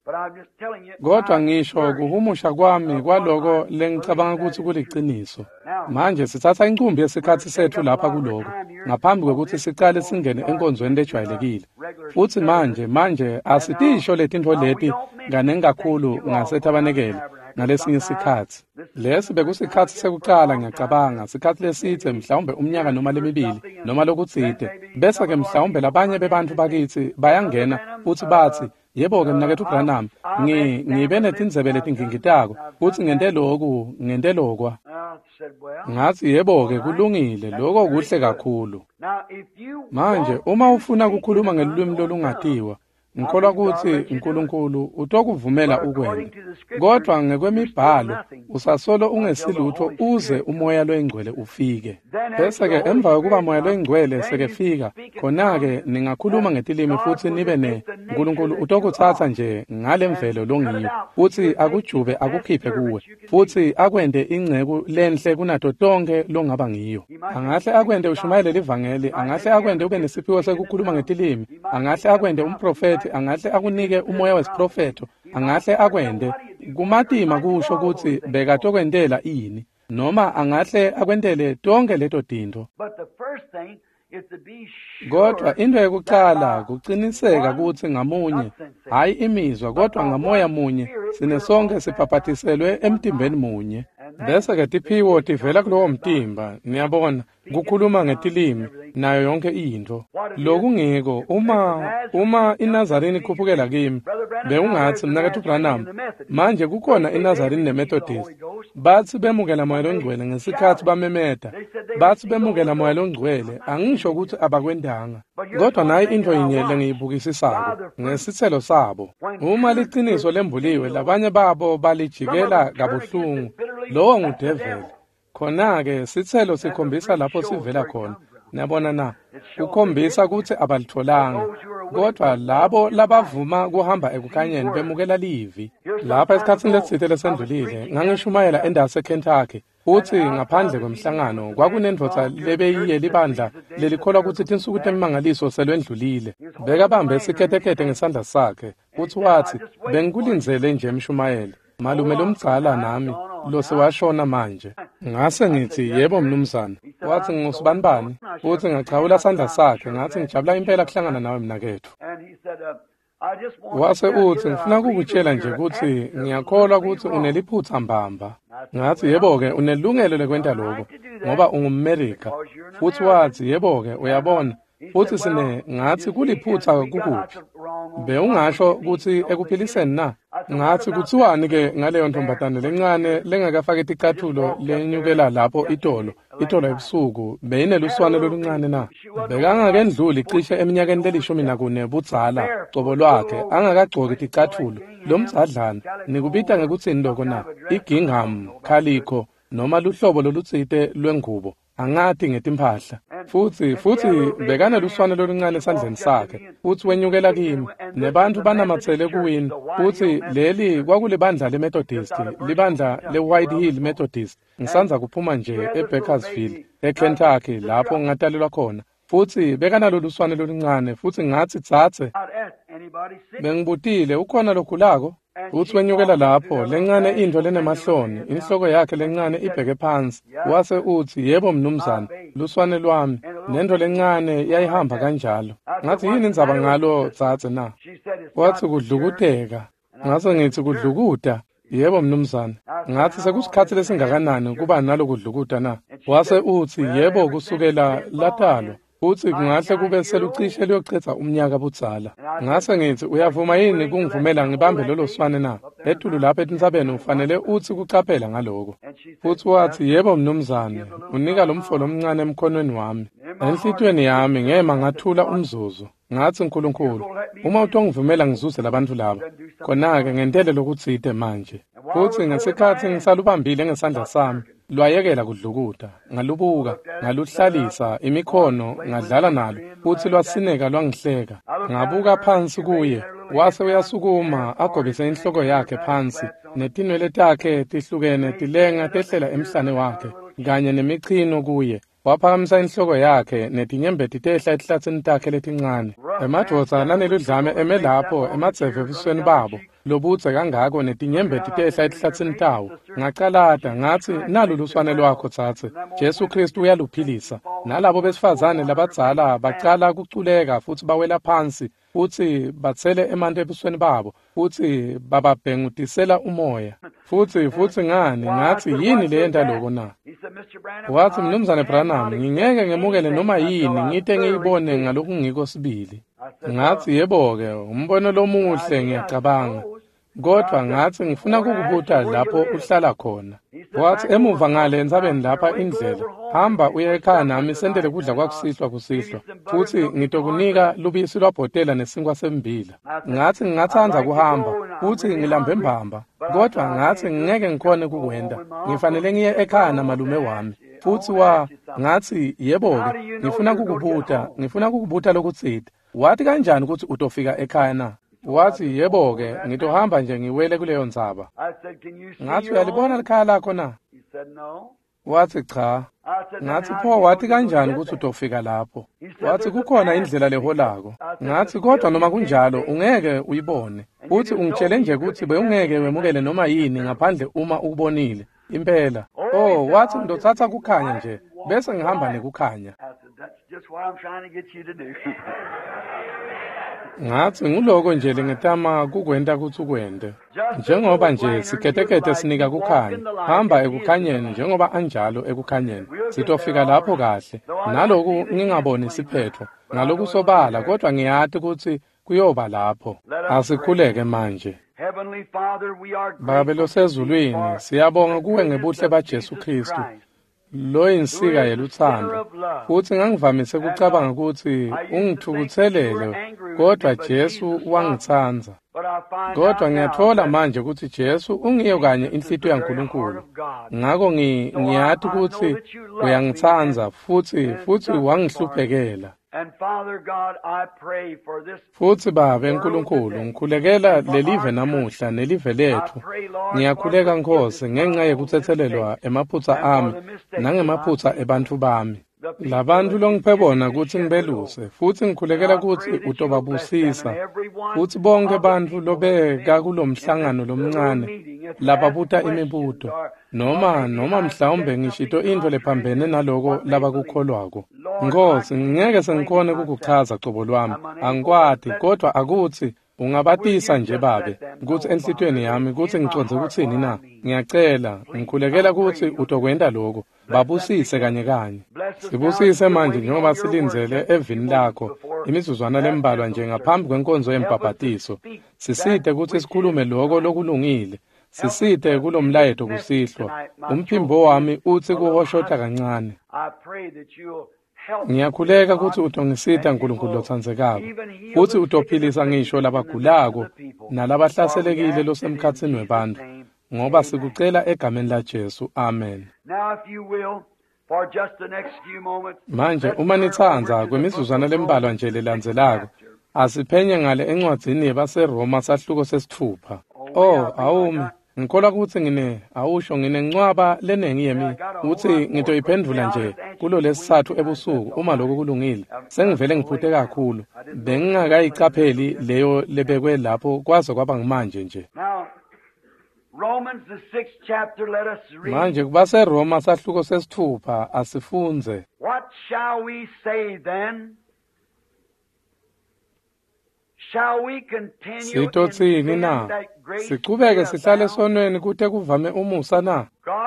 Kodwa ngisho kuhumusha kwami kwaloko lengicabanga ukuthi kuliciniso. Manje sithatha inkumbi yesikhathi sethu lapha kuloko, ngaphambi kokuthi siqale singene enkonzweni lejwayelekile. Futhi manje asitisho letintfo leti kanengi kakhulu ngasethabanekele ngalesinye isikhathi. Lesi bekusikhathi sekuqala ngiyacabanga, sikhathi lesithe mhlawumbe umnyaka noma lemibili noma lokutsite. Bese-ke mhlawumbe labanye bebantu bakithi bayangena uthi bathi, yebo-ke mnakethu uBranham, ngibe netindzebe letingingitako, uthi ngente loku, ngente lokwa. Ngathi yebo-ke kulungile, lokho kuhle kakhulu. Manje uma ufuna ukukhuluma ngelulwimi lolungathiwa, ngikholwa ukuthi uNkulunkulu utokuvumela ukwenza kodwa ngekwemibhalo usasolo ungesilutho uze umoya loyingcwele ufike bese ke emva kokuba umoya loyingcwele sekefika khona ke ningakhuluma ngetilimi futhi nibe uNkulunkulu utokuthatha nje ngalemvelo longiyo futhi akujube akukhiphe kuwe futhi akwende ingceku lenhle kunato tonke longaba ngiyo angahle akwende ushumayele livangeli angahle akwende ube nesiphiwo sekukhuluma ngetilimi angahle akwende umprofeti angahle akunike umoya wesiprofeto angahle akwende kumatima kusho ukuthi bekatokwendela ini noma angahle akwendele tonke leto tinto kodwa into yokuqala kuqiniseka ukuthi ngamunye hayi imizwa kodwa ngamoya munye sine sonke siphaphathiselwe emtimbeni munye bese ke tiphiwo tivela kulowo mtimba niyabona kukhuluma ngetilimi nayo yonke into lokungiko uma iNazarini ikhuphukela kimi beungathi mina ke Branham manje kukhona iNazarini neMethodist bathi bemukela moya longcwele ngesikhathi bamemeda bathi bemukela moya longcwele angisho ukuthi abakwendanga kodwa nayi into yinye lengiyibukisisako ngesithelo sabo uma liqiniso lembuliwe labanye babo balijikela kabuhlungu lowo ngudevil khona ke sithelo sikhombisa lapho sivela khona niyabona na ukhombisa ukuthi abalitholanga kodwa labo labavuma kuhamba ekukhanyeni bemukela livi lapha esikhathini lesithele lesendlulile ngangishumayela endase eKentucky uthi ngaphandle kwemhlangano kwakunendvodza lebeyiye libandla lelikholwa ukuthi tinsuku temimangaliso selwendlulile bekabambe isiketekete ngesandla sakhe uthi wathi bengikulinzele nje emshumayeli malume lomdzala nami lo sewashona manje ngase ngithi yebo mnumzana wathi ngosibanibani uthi ngachawula sandla sakhe ngathi ngijabula impela kuhlangana nawe mnakethu wase uthi ngifuna ukukutshela nje ukuthi ngiyakholwa ukuthi uneliphutha mbamba ngathi yebo-ke unelungelo lekwenta lokho ngoba ungummerika futhi wathi yebo-ke uyabona futhi sine ngathi kuliphutha kukuphi beungasho ukuthi ekuphiliseni na ngathi kuthiwani-ke ngaleyo ntombatane lencane lengakafaki ticathulo lenyukela lapho itolo ebusuku beyineluswane loluncane na bekangakendluli cishe eminyakeni leli-14 budzala cobo lwakhe angakagcoki ticathulo lo mdzadlana nikubita ngekutsini loko na igingham calico noma luhlobo lolutsite lwengubo angati ngetimphahla futhi bekaneluswane loluncane esandleni sakhe futhi wenyukela kimi nebantu banamathele kuwini futhi leli kwakulibandla leMethodist libandla le-White Hill Methodist ngisanza kuphuma nje eBakersfield eKentucky lapho ngingatalelwa khona futhi bekanaloluswane loluncane futhi ngathi dzatse bengibutile ukhona lokhulako uthi wenyukela lapho lencane into lenemahloni inhloko yakhe lencane ibheke phansi wase uthi yebo mnumzana luswane lwami nento lencane yayihamba kanjalo ngathi yini indzaba ngalo dzatse na wathi kudlukuteka ngase ngithi kudlukuta yebo mnumzana ngathi sekusikhathi lesingakanani kuba nalokudlukuta na wase uthi yebo kusukela latalwa uthi kungahle kube selucishe liyocitha umnyaka budzala ngase ngithi uyavuma yini kungivumela ngibambe lolo swane na etulu lapha etintsabeni ufanele uthi kucaphela ngaloko futhi wathi yebo mnumzane unika lo mfolo omncane emkhonweni wami enhlitweni yami ngema ngathula umzuzu ngathi uNkulunkulu uma utongivumela ngizuze labantu laba khona-ke ngentele lokutsite manje futhi ngesikhathi ngisalubambile ngesandla sami lwayekela kudlukuta ngalubuka ngaluhlalisa imikhono ngadlala nalo futhi lwasineka lwangihleka ngabuka phansi kuye wase uyasukuma agobise inhloko yakhe phansi netinwele takhe tihlukene tilenga tehlela emhlane wakhe kanye nemichino kuye waphakamisa inhloko yakhe netinyembeti tehla ehlathini takhe letincane emadvodza naneludlame eme lapho emadzeve ebusweni babo lobudze kangako netinyembeti tehla ehlathini tawo ngacalada ngathi nalo luswane lwakho dzatse Jesu Kristu uyaluphilisa nalabo besifazane labadzala bacala kuculeka futhi bawela phansi futhi batsele emanti ebusweni babo futhi bababhengutisela umoya futhi ngani ngathi yini leyenta loko na wathi mnumzane Branham ngingeke ngemukele noma yini ngite ngiyibone ngalokhu ngiko sibili ngathi yebo-ke umbono lomuhle ngiyacabanga kodwa ngathi ngifuna kukubuta lapho uhlala khona wathi emuva ngale entsabeni lapha indlela hamba uye ekhaya nami sendele kudla kwakusihlwa kusihlwa futhi ngitokunika lubisi lwabhotela nesinkwa sembila. Ngathi ngingathanda kuhamba futhi ngilambe mbamba kodwa ngathi ngeke ngikhone kukwenda, ngifanele ngiye ekhaya namalume wami. Futhi ngathi yebo-ke ngifuna kukubuta lokutsida. Wathi kanjani ukuthi utofika ekhaya na? Wathi yebo-ke ngitohamba nje ngiwele kuleyo ndzaba. Ngathi uyalibona likhaya lakho na? Wathi cha. Ngathi pho wathi kanjani ukuthi utofika lapho? Wathi kukhona indlela leholako. Ngathi kodwa noma kunjalo ungeke uyibone. Uthi ungitshele nje ukuthi beungeke wemukele noma yini ngaphandle uma ukubonile. Impela. Wathi ngizothatha kukhanya nje bese ngihamba nekukhanya. Ngathi nguloko nje lengitama kukwenda ukuthi ukwende. Njengoba nje siketekete sinika kukhanya, hamba ekukhanyeni njengoba anjalo ekukhanyeni. Sitofika lapho kahle. Naloku ngingaboni isiphetho, ngaloku sobala kodwa ngiyati ukuthi kuyoba lapho. Asikhuleke manje. Baba losezulwini, siyabonga kuwe ngebuhle baJesu Kristu. Lo insika yeluthando. Futhi ngangivamise kucabanga ukuthi ungithukuthelele, kodwa Jesu wangithanza. Kodwa ngiyathola manje ukuthi Jesu ungiyo kanye inhlito yaNkulunkulu. Ngakho ngiyathi ukuthi uyangithanza futhi wangihluphekela. Futhi Baba eNkulunkulu, ngikhulekela lelive namuhla nelive lethu. Ngiyakhuleka Nkosi ngenxa yekuthethelelwa emaphutsa ami nangemaphutsa ebantu bami. Labantu longiphe bona ukuthi ngibeluse, futhi ngikhulekela ukuthi utobabusisa. Futhi bonke abantu lobeka kulomhlangano lomncane lababuta imibuto noma mhlawumbe ngishito into lephambene naloko labakukholwako. Nkosi, ngeke sengikhone kukuchaza cobo lwami, angikwati kodwa akuthi ungabatisa nje babe ukuthi enhlitweni yami ukuthi ngiconze ukuthini na. Ngiyacela ngikhulekela ukuthi utokwenda lokho, babusise kanye. Sibusise manje njengoba silinzele evini lakho imizuzwana lembalwa nje ngaphambi kwenkonzo yembhabhatiso. Sisite ukuthi sikhulume lokho lokulungile. Sisite kulomlayeto kusihlwa. Umphimbo wami uthi kuhoshota kancane. Ngiyakhuleka ukuthi utongisita Nkulunkulu lothandzekako, futhi utophilisa ngisho labagulako nalabahlaselekile losemkhatsini webantu, ngoba sikucela egameni laJesu. Amen. Manje uma nithandza kwemizuzwana lembalwa nje lelandzelako, asiphenye ngale encwadzini yebaseRoma sahluko sesithupha. Awumi. Ngikholwa ukuthi awusho nginencwaba lenengi yemi ukuthi ngitoyiphendula nje kulo lesithathu ebusuku uma lokho kulungile. Sengivele ngiphuthe kakhulu. Bengingakayicapheli leyo lebekwe lapho kwaze kwaba ngimanje nje. Manje kubaseRoma sahluko sesithupha asifunze. What shall we say then? Sitotsini na? Siqhubeke sihlale esonweni kuthe kuvame umusa na?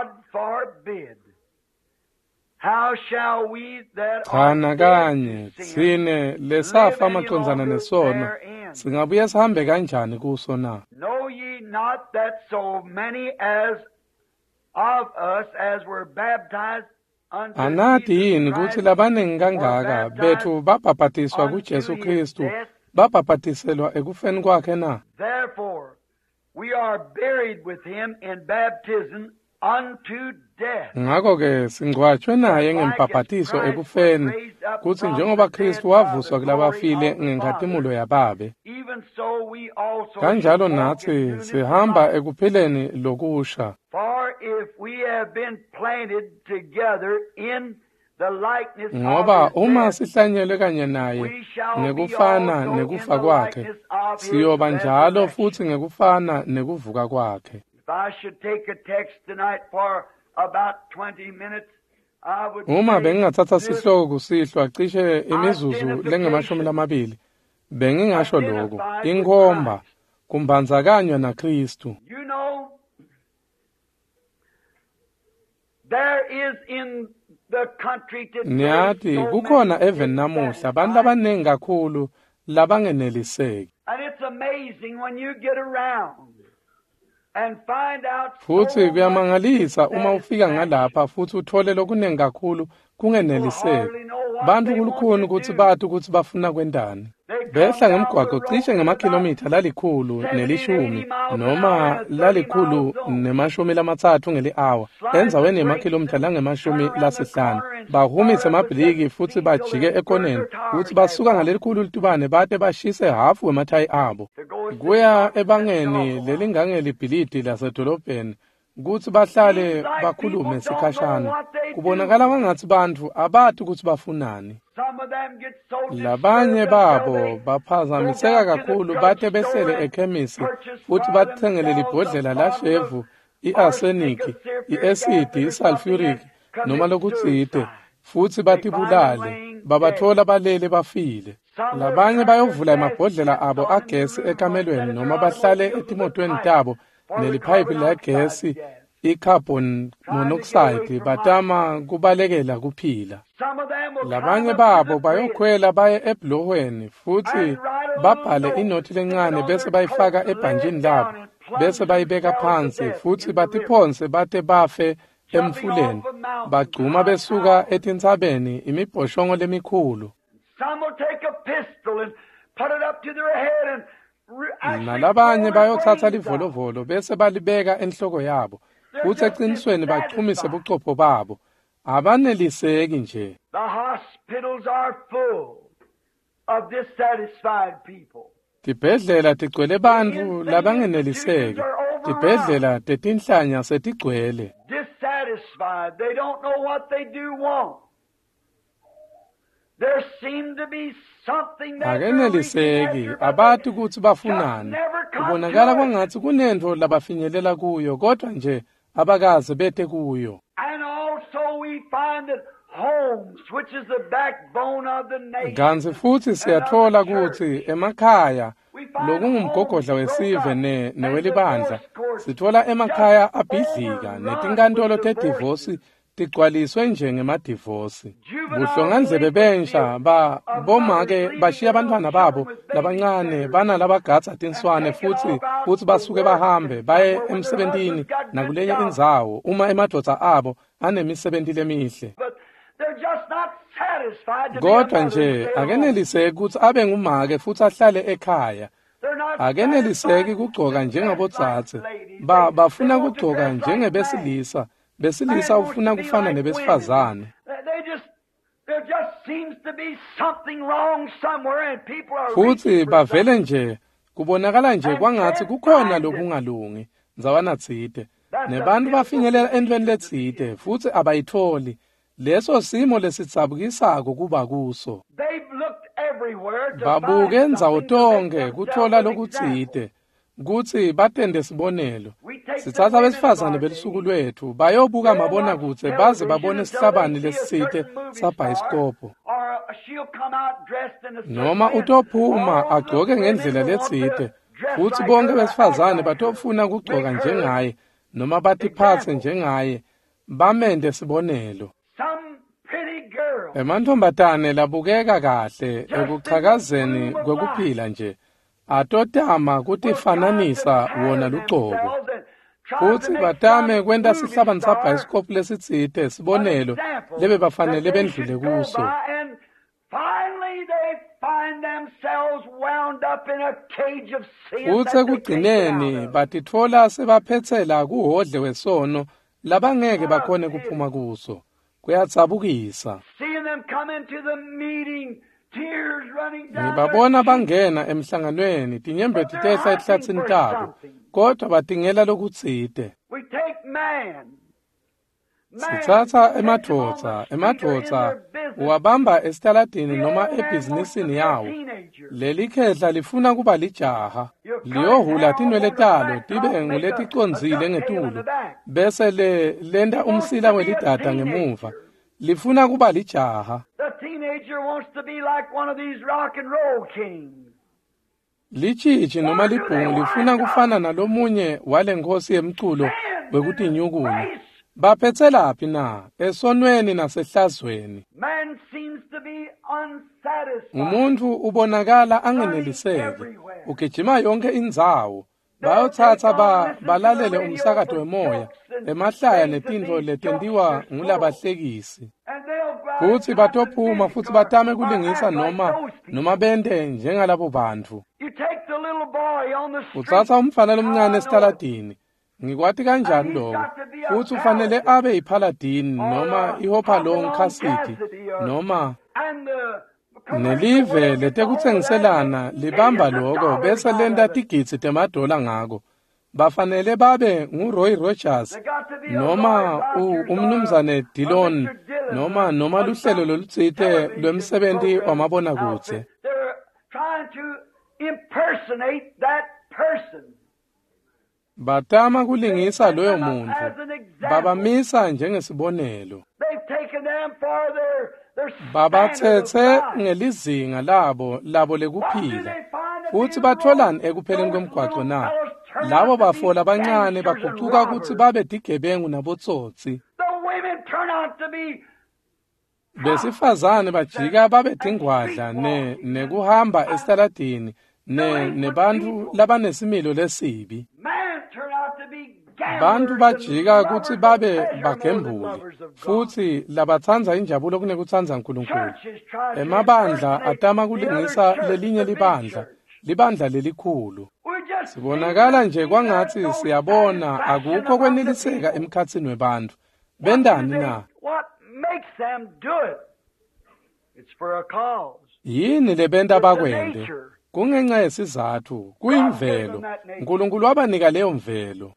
Thana kanye thine lesafa amacondzana nesono singabuye sihambe kanjani kuso na? Know ye not that so many as of us as were baptized unto Anathi yini ukuthi labaningi kangaka bethu babhabhatiswa kuJesu Kristu babhabhatiselwa ekufeni kwakhe na? Therefore we are buried with him in baptism unto death. Ngakho ke singcwatshwe naye ngembhabhatiso ekufeni kuthi njengoba Kristu wavuswa kulabafile ngenkhatimulo yababe, Even so we also kanjalo nathi sihamba ekuphileni lokusha. For if we have been planted together in the likeness Ngoba of his uma death, sihlanyelwe kanye naye ngekufana nekufa kwakhe, siyoba njalo futhi ngekufana nekuvuka kwakhe. If I should take a text tonight for about 20 minutes, I would Uma say bengingathatha this: sihloko kusihlwa cishe imizuzu lengemashumi bengingasho lokho, inkomba kumbandzakanywa naKristu. You know, there is in the country today Niyati so kukhona many even namuhla abantu abaningi kakhulu labangeneliseki. and it's amazing when you get around. and find out futhi kuyamangalisa uma ufika ngalapha futhi uthole lokuningi kakhulu kungeneliseki. Bantu kulukhuni ukuthi bathi ukuthi bafuna kwendani. Behla ngemgwaqo cishe ngamakhilomitha lalikhulu nelishumi noma lalikhulu nemashumi lamathathu ngeli-hour enzaweni yemakhilomitha langemashumi lasihlanu. Bahumise amabhliki futhi bajike ekoneni ukuthi basuka ngalelikhulu litubane bade bashise hafu wemathayi abo. Kuya ebangeni lelingangelibhilidi lasedolobheni ukuthi bahlale bakhulume isikhashana. Kubonakala kwangathi bantu abathi ukuthi bafunani. Labanye babo baphazamiseka kakhulu bade behlele ekhemisi futhi bathengele libhodlela lashevu, i-arsenic, i-acid, i-sulfuric noma lokutsite futhi batibulale babathola balele bafile. Labanye bayovula amabhodlela abo agesi ekamelweni noma bahlale etimotweni tabo nelipipe lagesi i-carbon monoxide batama kubalekela kuphila. Labanye babo bayokhwela baye eblohweni futhi babhale inothi lencane bese bayifaka ebhanjini labo bese bayibeka phansi futhi batiphonse bate bafe emfuleni bagcuma besuka etinsabeni imibhoshongo lemikhulu. Nalabanye bayothatha livolovolo bese balibeka enhloko yabo futhi eqinisweni baxhumise buchopho babo. Abaneliseki nje. The hospitals are full of dissatisfied people. Tibhedlela tigcwele bantfu labangeneliseki. Tibhedlela tetinhlanya setigcwele. Dissatisfied. They don't know what they do want. There seems to be something that akeneliseki abathi ukuthi bafunani. Kubonakala kwangathi kunento labafinyelela kuyo kodwa nje abakaze bethe kuyo. And also we find that homes, which is the backbone of the nation. Kanzi futhi siyathola ukuthi emakhaya lokungumgogodla wesive newelibandla sithola emakhaya abhidlika netinkantolo tedivorce tigcwaliswe njengemadivorce. Buhlongandlebe bensha bomake bashiya abantwana babo labancane bana labagatsa tinswane futhi basuke bahambe baye emsebentini nakulenye indzawo uma emadvodza abo anemisebenzi lemihle. Kodwa nje akeneliseki ukuthi abe ngumake futhi ahlale ekhaya. Akeneliseki kugcoka njengabodzadze. Bafuna kugcoka njengebesilisa. Besilisa ufuna kufana nebesifazane. Futhi bavele nje kubonakala nje kwangathi kukhona lokungalungi nzawana tsite. Nebantu bafinyelela entweni letsite futhi abayitholi. Leso simo lesitsabukisako kuba kuso. Babuke ndzawo tonke kuthola lokutsite. Kuthi batende sibonelo. Sithatha abesifazane belisuku lwethu bayobuka mabona kutse baze babone isihlabani lesitsite sabhayiskopo. Noma utophuma agcoke ngendlela letsite futhi bonke besifazane batofuna kugcoka njengaye noma batiphathe njengaye bamende sibonelo. Emantfombatane labukeka kahle ekuchakazeni kwekuphila nje. Atotama kutifananisa wona lugcobo. Futhi batame kwenta sihlabani sabhayiskopo lesitsite sibonelo lebe bafanele bendlule kuso. Futhi ekugcineni batitfola sebaphetsela kuhodle wesono labangeke bakhone kuphuma kuso. Kuyatsabukisa. Ngibabona bangena emhlanganweni tinyembe titehla ehlathini tabo kodwa batingela lokutsite. Sithatha emadvodza uwabamba esitaladini noma ebhizinisini yawo. Leli khehla lifuna kuba lijaha liyohula tinwele talo tibe nguleticondzile ngetulu bese lenda umsila welidada ngemuva. Lifuna kuba lijaha. Lichichi noma libhungu lifuna kufana nalomunye wale nkosi yemculo wekuti nyukuni. Baphetselaphi na esonweni nasehlazweni. Umuntu ubonakala angeneliseki. Ugijima yonke indzawo. bayothatha balalele umsakazo wemoya emahlaya netintfo letentiwa ngulabahlekisi futhi batophuma futhi batame kulingisa noma bende njengalabo bantfu. Utsatsa umfana lomncane esitaladini, ngikwati kanjani lokho, futhi ufanele abe yiphaladini noma ihopalong khasiti noma nelive letekutsengiselana libamba lokho bese lenta tigitsi temadola ngako. Bafanele babe nguRoy Rogers noma umnumzane Dillon noma luhlelo lolutsite lwemsebenti wamabonakudze. Batama kulingisa loyo muntu, babamisa njengesibonelo. Babatsetse ngelizinga labo lekuphila, futhi batholani ekupheleni kwemgwaqo na. Labo bafola abancane baguquka ukuthi babe digebengu nabotsotsi. Besifazane bajika babe tingwadla nekuhamba esitaladini nebantfu labanesimilo lesibi. Bantu bajika ukuthi babe bagembuli futhi labatsandza injabulo kunekutsanza uNkulunkulu. Emabandla atama kulingisa lelinye libandla lelikhulu. Sibonakala nje kwangathi siyabona akukho kweneliseka emkhatsini webantu. Bendani na? Yini lebenta bakwende? Kungenxa yesizathu, kuyimvelo. uNkulunkulu wabanika leyo mvelo.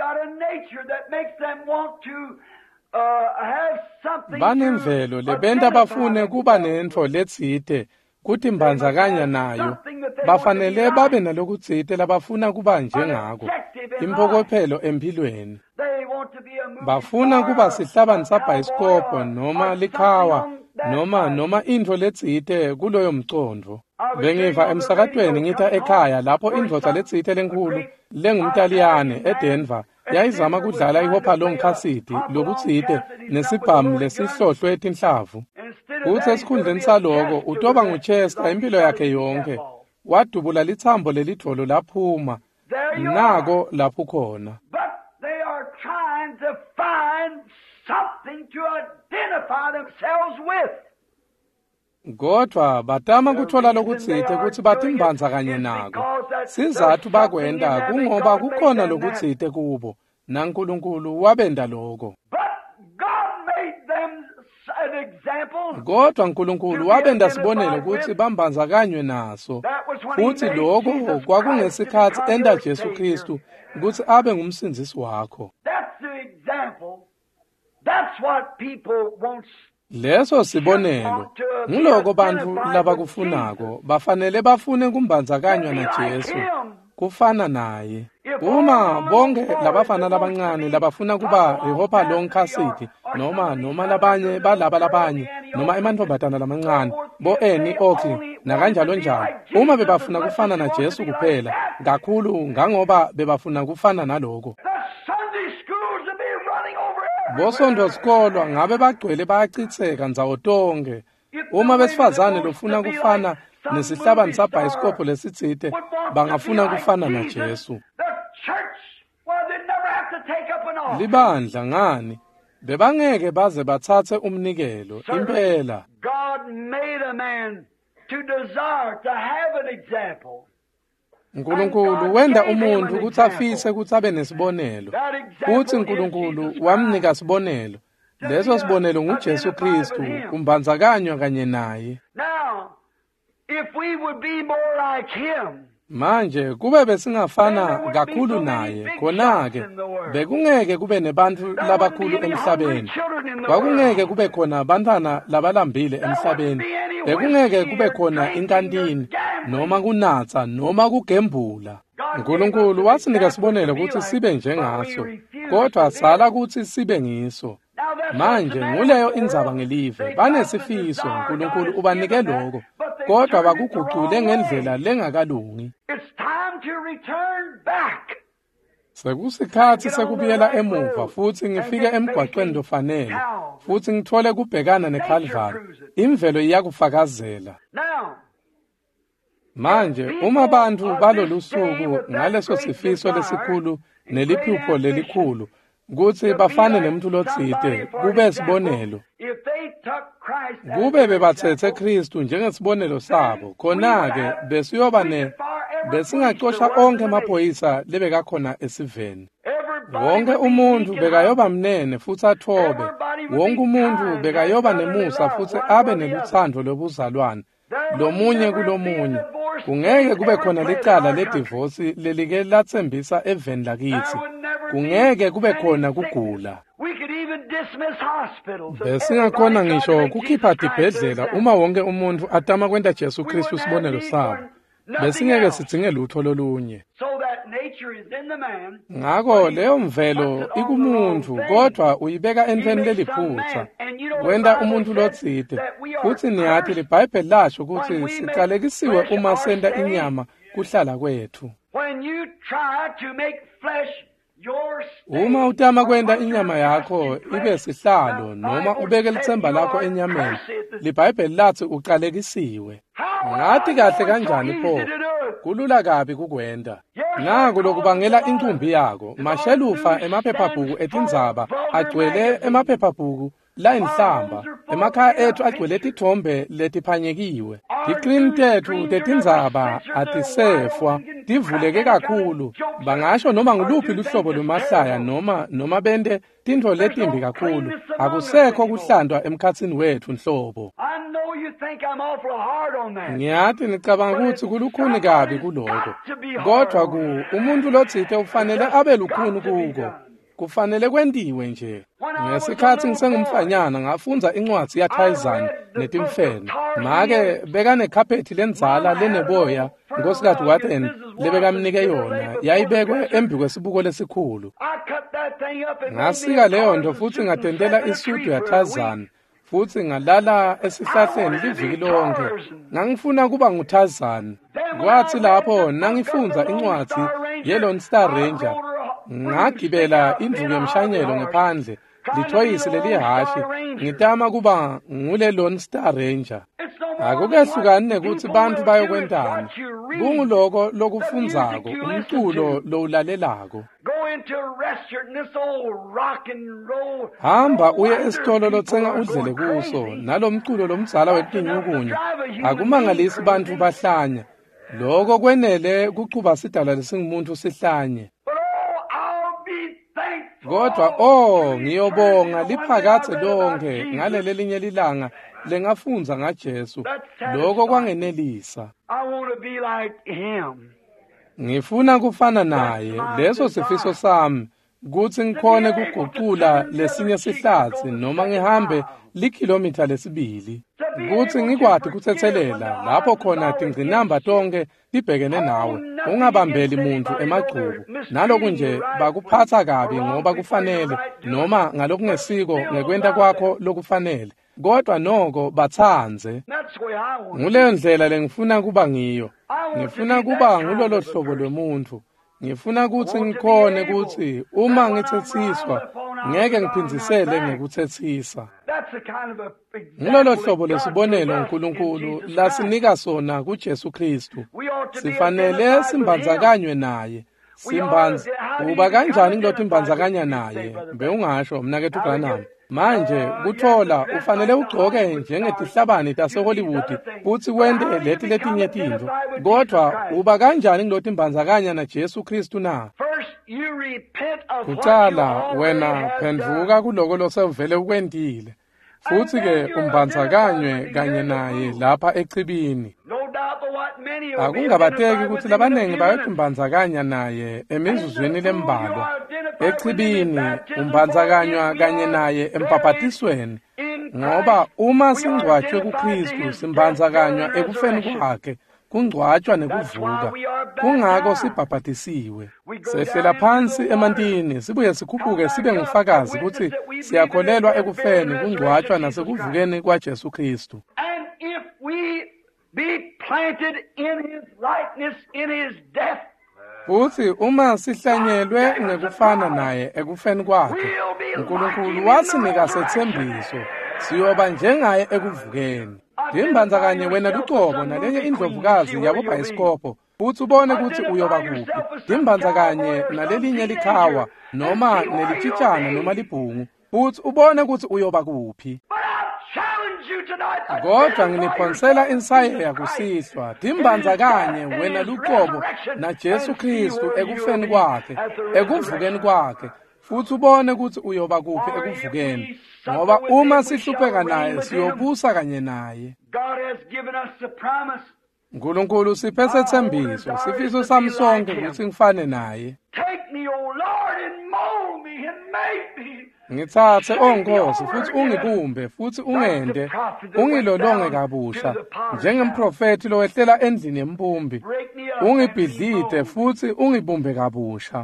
Banemvelo lebenta bafune kuba nento letsite kuthi mbandzakanya nayo. Bafanele babe nalokutsite labafuna kuba njengako. Impokophelo empilweni. Bafuna kuba sihlabani sabhayisikobho noma likhawa noma intfo letsite kuloyo mcondvo. Bengiva emsakatweni ngitha ekhaya lapho indvodza letsite lenkulu lengumtaliyane eDenver yayizama kudlala ihopalong khasiti lokutsite nesibhamu lesihlohlwe etinhlavu. Kuthi esikhundleni saloko utoba nguChester impilo yakhe yonke wadubula lithambo lelidvolo laphuma nako lapho khona. Kodwa batama kuthola lokutsite ukuthi batimbanza kanye nako. Sizathu bakwenda kungoba kukhona lokutsite kubo naNkulunkulu wabenda lokho. Kodwa uNkulunkulu wabenda sibonelo ukuthi bambanzakanywe naso. Futhi lokho kwakungesikhathi enda Jesu Kristu ukuthi abe ngumsindisi wakho. Leso sibonelo ngiloko bantu labakufunako bafanele bafune kumbanzakanywa naJesu kufana naye. Uma bonke labafana labancane labafuna kuba ihopalong khasiti noma labanye labanye noma emantfombatana lamancane bo-Annie Oakley nakanjalo njalo, uma bebafuna kufana naJesu kuphela kakhulu ngangoba bebafuna kufana naloko. Bosondo sikolwa ngabe bagcwele bayachitheka ndzawo tonke. Uma besifazane lofuna kufana nesihlabani sabhayisikobho lesitsite bangafuna kufana naJesu. Libandla ngani bebangeke baze bathathe umnikelo impela. uNkulunkulu wenda umuntu ukuthi afise ukuthi abe nesibonelo. Futhi uNkulunkulu wamnika sibonelo. Leso sibonelo nguJesu Kristu kumbanzakanywa kanye naye. Manje kube besingafana kakhulu naye khona-ke bekungeke kube nebantu labakhulu emhlabeni. Kwakungeke kube khona abantwana labalambile emhlabeni. Bekungeke kube khona inkantini noma kunatsa noma kugembula. uNkulunkulu wasinika sibonelo ukuthi sibe njengaso, kodwa sala ukuthi sibe ngiso. Manje nguleyo indzaba ngelive banesifiso uNkulunkulu ubanike lokho, kodwa bakugucule ngendlela lengakalungi. Sekusikhathi sekubuyela emuva futhi ngifike emgwaqweni lofanele futhi ngithole kubhekana neCalvary. Imvelo iyakufakazela. manje uma abantu balolusuku ngaleso sifiso lesikhulu neliphupho lelikhulu kuthi bafane nemuntu lotsite kube isibonelo kube bebathethe Kristu njengesibonelo sabo khona-ke besingacosha onke amaphoyisa lebekakhona esiveni wonke umuntu bekayoba mnene futhi athobe wonke umuntu bekayoba nemusa futhi abe neluthando lobuzalwane lomunye kulomunye kungeke kube khona licala ledivorce lelike lathembisa eveni lakithi kungeke kube khona kugula besingakhona ngisho kukhipha dibhedlela uma wonke umuntu atama kwenta Jesu Kristu isibonelo sabo besingeke sidinge lutho lolunye ngako leyo mvelo ikumuntu kodwa uyibeka entweni leliphutha wenda umuntu lotsite futhi niyathi liBhayibheli lasho ukuthi siqalekisiwe uma senda inyama kuhlala kwethu uma utama kwenda inyama yakho ibe sihlalo noma ubeke lithemba lakho enyameni liBhayibheli lathi uqalekisiwe ngathi kahle kanjani pho kulula kabi kukwenda naku lokubangela inkumbi yako mashelufa emaphephabhuku etindzaba agcwele emaphephabhuku la inhlamba emakhaya ethu agcwele tithombe letiphanyekiwe tiqini tethu tetindzaba atisefwa tivuleke kakhulu bangasho noma nguluphi luhlobo lomahlaya noma bende tintfo letimbi kakhulu akusekho kuhlandwa emkhatsini wethu nhlobo ngiyathi nicabanga ukuthi kulukhuni kabi kuloko kodwa umuntu lotsite ufanele abe lukhuni kuko kufanele kwendiwe nje ngesikhathi ngisengumfanyana ngafunza incwadi yaTarzan netimfene make beka nekhaphethi lenzala leneboya nkosikazi Wathen lebekamnike yona yayibekwe embi kwesibuko lesikhulu ngasika leyo nto futhi ngatendela isudu yaTarzan futhi ngalala esihlahleni liviki lonke ngangifuna kuba nguTarzan kwathi lapho nangifunza incwadi yeLone Star Ranger ngagibela indlu yemshanyelo ngephandle lithoyisi lelihashi ngitama kuba ngule Lone Star Ranger akukehlukani nekuthi bantu bayokwentana kunguloko lokufunzako umculo lowulalelako hamba uye esitolo lotsenga udlele kuso nalomculo lomdzala wetinyukunye akumangalisi bantu bahlanya loko kwenele kuquba sidala lesingumuntu sihlanye kodwa ngiyobonga liphakathe lonke ngaleli linye lilanga lengafunza ngaJesu lokho kwangenelisa ngifuna kufana naye leso sifiso sami kuthi ngikhone kuguqula lesinye sihlathi noma ngihambe likhilomitha lesibili kuthi ngikwadi kuthethelela lapho khona tingcinamba tonke libhekene nawe ungabambeli muntu emagqubu naloku nje bakuphatha kabi ngoba kufanele noma ngalokungesiko ngekwenta kwakho lokufanele kodwa noko bathanze nguleyo ndlela lengifuna kuba ngiyo ngifuna kuba ngulolo hlobo lomuntu ngifuna ukuthi ngikhone ukuthi uma ngithethiswa ngeke ngiphinzisele ngekuthethisa ngilolo hlobo lesibonelo uNkulunkulu lasinika sona kuJesu Kristu sifanele simbandzakanywe naye uba kanjani ngilothi imbandzakanya naye bewungasho mna kethu Branham manje kuthola ufanele ugcoke njengetihlabani taseHollywood futhi wende letinye tintfo kodwa uba kanjani ngilothi imbandzakanya naJesu Kristu na kucala wena phendvuka kuloko losevele ukwendile futhi-ke umbandzakanywe kanye naye lapha echibini akungabateki ukuthi labanengi bayothi umbandzakanya naye emizuzweni lembalwa echibini umbandzakanywa kanye naye empaphatisweni ngoba uma singcwatshwe kuKristu simbandzakanywa ekufeni kwakhe kungcwatshwa nekuvuka kungako sibhabhatisiwe sehlela phansi emantini sibuye sikhuphuke sibe ngufakazi ukuthi siyakholelwa ekufeni kungcwatshwa nasekuvukeni kwaJesu Kristu futhi uma sihlanyelwe ngekufana naye ekufeni kwakhe uNkulunkulu wasinika sethembiso siyoba njengaye ekuvukeni Dimbandzakanye wena lucobo nalenye indlovukazi yabobhayisikobho futhi ubone ukuthi uyoba kuphi. Dimbandzakanye nalelinye likhawa noma nelitshitshana noma libhungu futhi ubone ukuthi uyoba kuphi. Kodwa nginiphonsela insayeka kusihlwa. Dimbandzakanye wena lucobo na Jesu Kristu ekufeni kwakhe, ekuvukeni kwakhe futhi ubone ukuthi uyoba kuphi ekuvukeni. Ngoba uma sihlupheka naye siyobusa kanye naye. Nkulunkulu siphe sethembiso, sifiso sami sonke ukuthi ngifane naye. Ngithathe oNkosi futhi ungibumbe futhi ungende, ungilolonge kabusha njengemprofethi lowehlela endlini yembumbi. Ungibhidlite futhi ungibumbe kabusha.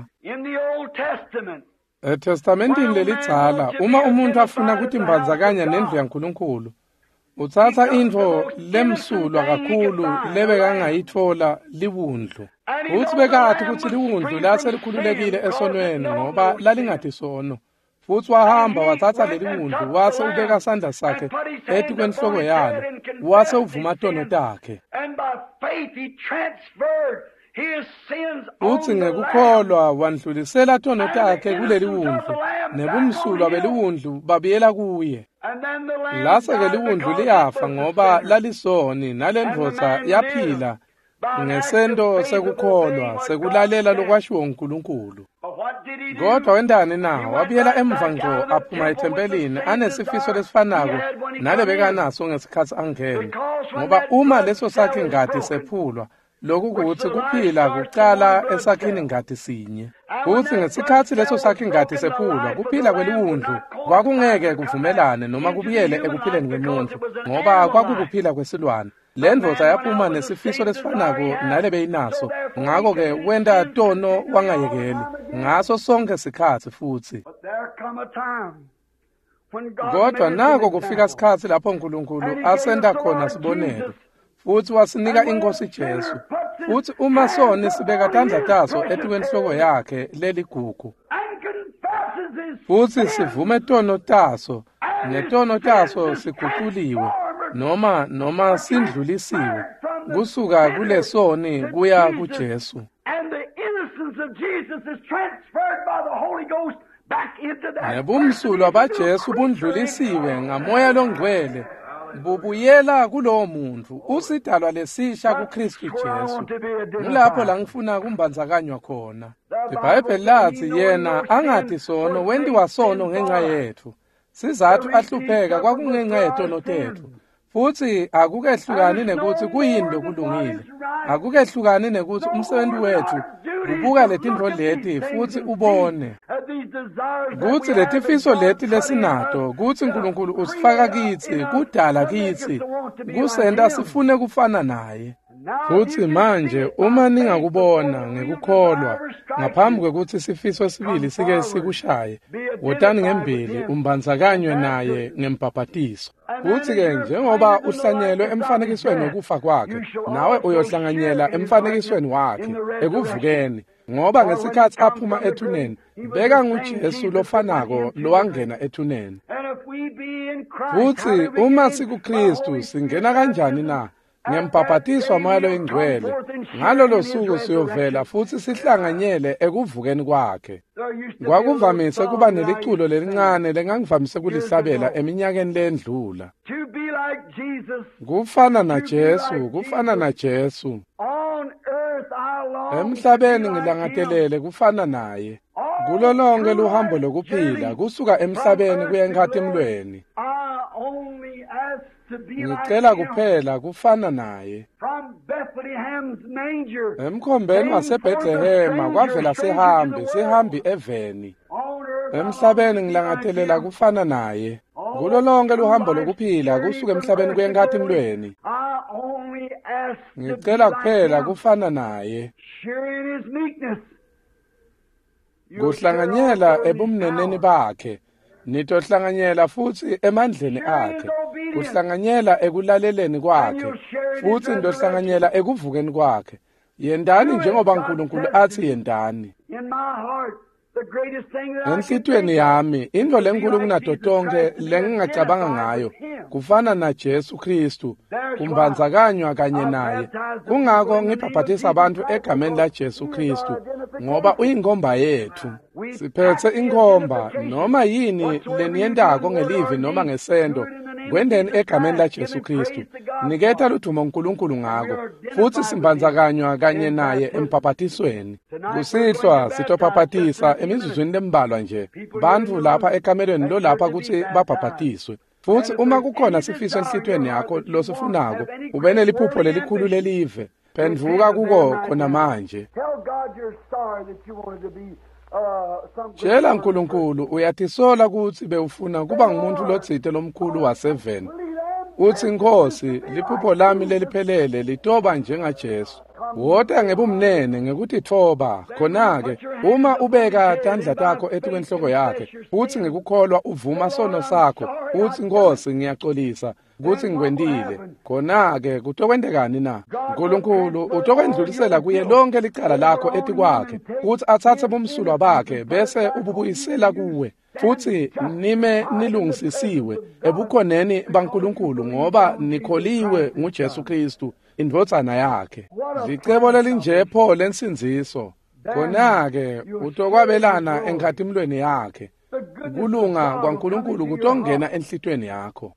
eTestamentini lelidzala uma umuntu afuna ukutimbandzakanya nendlu yaNkulunkulu uthatha intfo lemsulwa kakhulu lebekangayitfola liwundlu. Futhi bekathi ukuthi liwundlu lase likhululekile esonweni ngoba lalingathi sono. Futhi wahamba wathatha leli wundlu wase ubeka sandla sakhe etikwenhloko yalo wase uvuma tono takhe. Uthi ngekukholwa wandlulisela tono takhe kuleli wundlu nebumsulwa beliwundlu babiyela kuye. Lase-ke liwundlu liyafa ngoba lalisoni nalendvodza yaphila ngesento sekukholwa sekulalela lokwashiwo uNkulunkulu. Kodwa wendani na wabiyela emva ngco aphuma ethempelini anesifiso lesifanako nalebekanaso ngesikhathi angena. Ngoba uma leso sakhe ngadi sephulwa lokhu kuthi kuphila kucala esakhini ngadi sinye. Futhi ngesikhathi leso sakhe ngadi sephulwa kuphila kweliwundlu kwakungeke kuvumelane noma kubiyele ekuphileni kwemuntu ngoba kwakukuphila kwesilwane. Le ndvodza yaphuma nesifiso lesifanako nalebeyinaso ngako-ke wenda tono wangayekeli ngaso sonke sikhathi futhi. Kodwa nako kufika sikhathi lapho uNkulunkulu asenda khona sibonelo futhi wasinika iNkosi Jesu. Futhi uma sona sibeka tandla taso etikwenhloko yakhe leligugu futhi sivume tono taso netono taso siguquliwe noma sindlulisiwe kusuka kulesoni kuya kuJesu. Nebumsulwa baJesu bundlulisiwe ngamoya longcwele bubuyela kulowo muntu usidalwa lesisha kuKristu Jesu. Ngilapho la ngifuna kumbandzakanywa khona. IBhayibheli lathi yena angadi sono wendiwa sono ngenxa yethu. Sizathu ahlupheka kwakungenxa yetono tethu. Futhi akukehlukani nekuthi kuyini lokulungile. Akukehlukani nekuthi umsebenzi wethu ubuka letintfo leti futhi ubone. Kuthi letifiso leti lesinato, kuthi uNkulunkulu usifaka kithi, kudala kithi, kusenta sifune kufana naye. Futhi manje uma ningakubona ngekukholwa ngaphambi kwekuthi sifiso sibili sike sikushaye, wotani ngembili umbandzakanywe naye ngembhabhatiso. Futhi-ke njengoba uhlanyelwe emfanekisweni wokufa kwakhe, nawe uyohlanganyela emfanekisweni wakhe ekuvukeni. Ngoba ngesikhathi aphuma ethuneni, beka nguJesu lofanako lowangena ethuneni. Futhi uma sikuKristu singena kanjani na? Ngembhabhatiswa moya ingcwele. Ngalolo suku siyovela futhi sihlanganyele ekuvukeni kwakhe. Kwakuvamise kuba neliculo lelincane lengangivamise kulihlabela eminyakeni lendlula. Kufana na Jesu, kufana na Jesu. Emhlabeni ngilangazelele kufana naye. Kulo lonke luhambo lokuphila kusuka emhlabeni kuya enkhathimlweni. Ngicela kuphela kufana naye. Emkhombeni waseBhethlehema kwavela sihambi eveni. Emhlabeni ngilangazelela kufana naye. Kulo lonke luhambo lokuphila kusuka emhlabeni kuya enkhathimlweni. Ngicela kuphela kufana naye. Kuhlanganyela ebumneneni bakhe. Nitohlanganyela futhi emandleni akhe. Kuhlanganyela ekulaleleni kwakhe. Futhi ndohlanganyela ekuvukeni kwakhe. Yendani njengoba uNkulunkulu athi yendani. enhlitweni yami into lenkulu kunato tonke lengingacabanga ngayo kufana na Jesu Kristu kumbandzakanywa kanye naye kungako ngibhaphathisa abantu egameni la Jesu Kristu ngoba uyinkomba yethu siphethe inkomba noma yini leniyendako ngelivi noma ngesendo kwendeni egameni la Jesu Kristu niketa ludumo uNkulunkulu ngako futhi simbandzakanywa kanye naye embhaphathisweni kusihlwa sitobhaphathisa emizuzwini lembalwa nje bantfu lapha ekamelweni lo lapha kuthi babhaphathiswe futhi uma kukhona sifiso enhlitweni yakho losifunako ubene liphupho lelikhulu lelive phendvuka kuko khona manje tshela uNkulunkulu uyathisola ukuthi bewufuna kuba ngumuntu lotsite lomkhulu wase7 uthi Nkosi liphupho lami leliphelele litoba njengaJesu wota ngebumnene ngekuthi thoba khona-ke uma ubeka tandla takho etikwenhloko yakhe futhi ngekukholwa uvuma sono sakho uthi Nkosi ngiyaxolisa ukuthi ngikwendile khona-ke kutokwendekani na uNkulunkulu utokwendlulisela kuye lonke licala lakho etikwakhe ukuthi athathe bomsulwa bakhe bese ububuyisela kuwe futhi nime nilungisisiwe ebukhoneni baNkulunkulu ngoba nikholiwe nguJesu Kristu indvodzana yakhe licebo lelinjepho lensinziso khona-ke utokwabelana enkhadimlweni yakhe kulunga kwaNkulunkulu kutongena enhlitweni yakho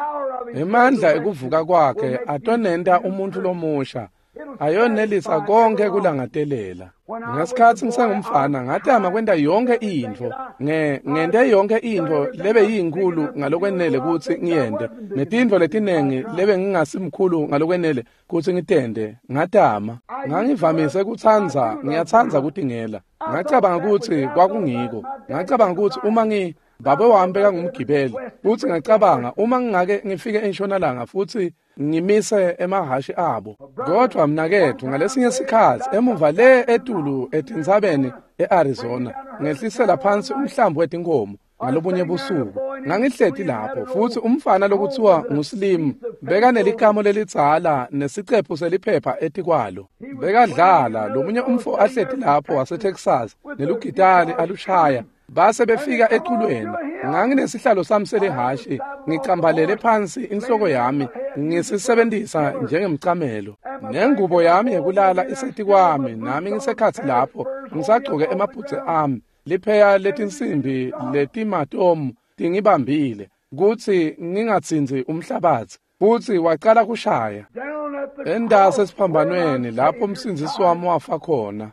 emandla ekuvuka kwakhe atonenta umuntu lomusha ayonelisa konke kulangatelela ngesikhathi ngisengumfana ngatama kwenta yonke into ngente yonke into lebe yinkulu ngalokwenele ukuthi ngiyende netintfo letinengi lebe ngingasimkhulu ngalokwenele ukuthi ngitende ngatama ngangivamise ngiyatsanza kutingela ngacabanga ukuthi kwakungiko ngacabanga ukuthi uma babe wambe kangumgibeli futhi ngacabanga uma ngingake ngifike eNtshonalanga futhi ngimise emahashi abo kodwa mnakethu ngalesinye isikhathi emuva le etulu etinzabeni eArizona ngehlisela phansi umhlambi wetinkomo ngalobunye busuku ngangihleti lapho futhi umfana lokuthiwa nguSlim bekanelikamo lelitsala nesicephu seliphepha etikwalo bekadlala lomunye umfo ahleti lapho waseTexas nelugitari alushaya base befika eculweni nganginesihlalo sami selehashi ngicambalele phansi inhloko yami ngisisebenzisa njengemcamelo nengubo yami yekulala isethi kwami nami ngisekhathi lapho ngisagcoke emabhutse ami lipheya letinsimbi letimatomu tingibambile kuthi ngingatsinzi umhlabathi futhi waqala kushaya endase esiphambanweni lapho umsinzisi wami wafa khona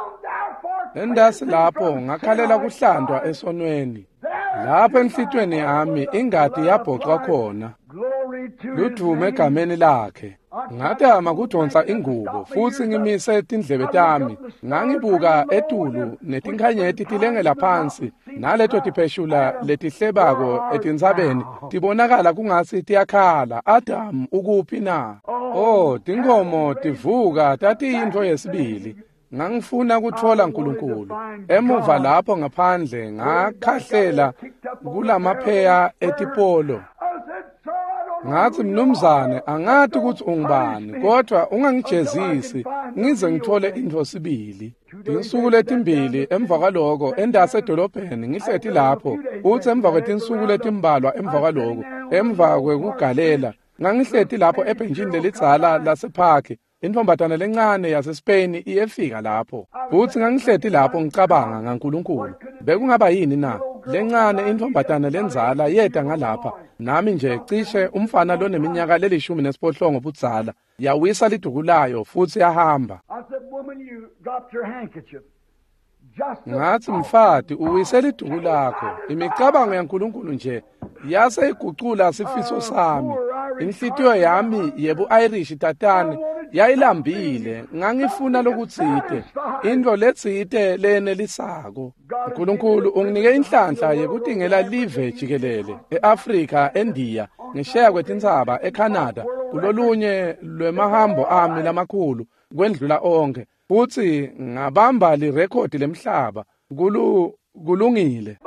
endase lapho ngakhalela kuhlandwa esonweni lapho enhlitweni yami ingadi yabhocwa khona ludume egameni lakhe ngatama kudonsa ingubo futhi ngimise tindlebe tami ngangibuka etulu netinkhanyeti tilengela phansi naleto tipheshula letihlebako etinzabeni tibonakala kungasi tiyakhala Adam ukuphi na tinkomo tivuka tatiyintfo yesibili ngangifuna kuthola uNkulunkulu emuva lapho ngaphandle ngakhahlela kulamapheya etipolo ngathi mnumzane angathi ukuthi ungubani kodwa ungangijezisi ngize ngithole into sibili insuku letimbili emva kwaloko endase edolobheni ngihlethi lapho uthi emva kwetinsuku letimbalwa emva kwaloko emva kwekugalela ngangihlethi lapho ebhenjini lelitsala lasephakhi intfombatana lencane yaseSpain iyefika lapho futhi ngangihlethi lapho ngicabanga ngaNkulunkulu bekungaba yini na lencane intfombatana lenzala yeda ngalapha nami nje cishe umfana loneminyaka leli-18 budzala yawisa lidukulayo futhi yahamba ngathi mfati uwisela iduku lakho imicabango yaNkulunkulu nje yase igucula sifiso sami inhlitiyo yami yebu-Irish tatani yayilambile ngangifuna lokutsite into letsite lenelisako uNkulunkulu unginike inhlanhla yekutingela live jikelele eAfrika eNdiya ngisheya kwetintsaba eCanada kulolunye lwemahambo ami lamakhulu kwendlula onke futhi ngabamba lirekhodi lemhlaba kulungile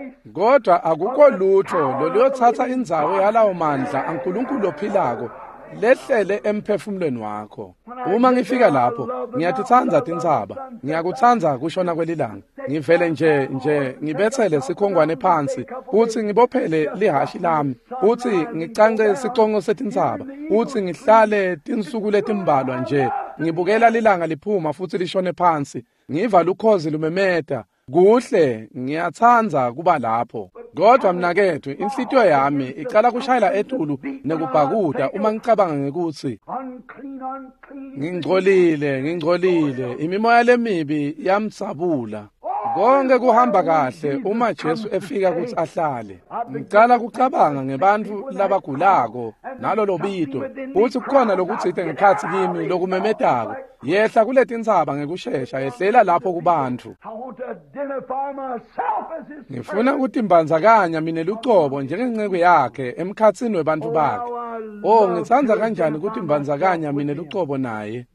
kodwa akukho lutho loluyothatha indzawo yalawo mandla aNkulunkulu ophilako lehlele emphefumulweni wakho. Uma ngifika lapho ngiyatitsanza tintsaba, ngiyakutsandza kushona kwelilanga, ngivele nje ngibethele sikhongwane phansi uthi ngibophele lihashi lami, uthi ngicance isicongo setintsaba, uthi ngihlale tinsuku letimbalwa nje ngibukela lilanga liphuma futhi lishone phansi, ngiva lukhozi lumemeda. Kuhle, ngiyatsanza kuba lapho. Kodwa mnakethu, inhlitiyo yami icala kushayela etulu nekubhakuda uma ngicabanga ngekuthi ngingcolile, imimoya lemibi yamsabula. Konke kuhamba kahle uma Jesu efika ukuthi ahlale. Ngicala kucabanga ngebantfu labagulako nalo lobito, uthi kukhona lokutsite ngekhathi kimi lokumemedako. Yehla kuletintsaba ngekushesha, yehlela lapho kubantu. Ngifuna ukutimbandzakanya mina lucobo njengenceku yakhe emkhatsini webantu bakhe. Oh, ngitsanza kanjani ukutimbandzakanya mina lucobo naye.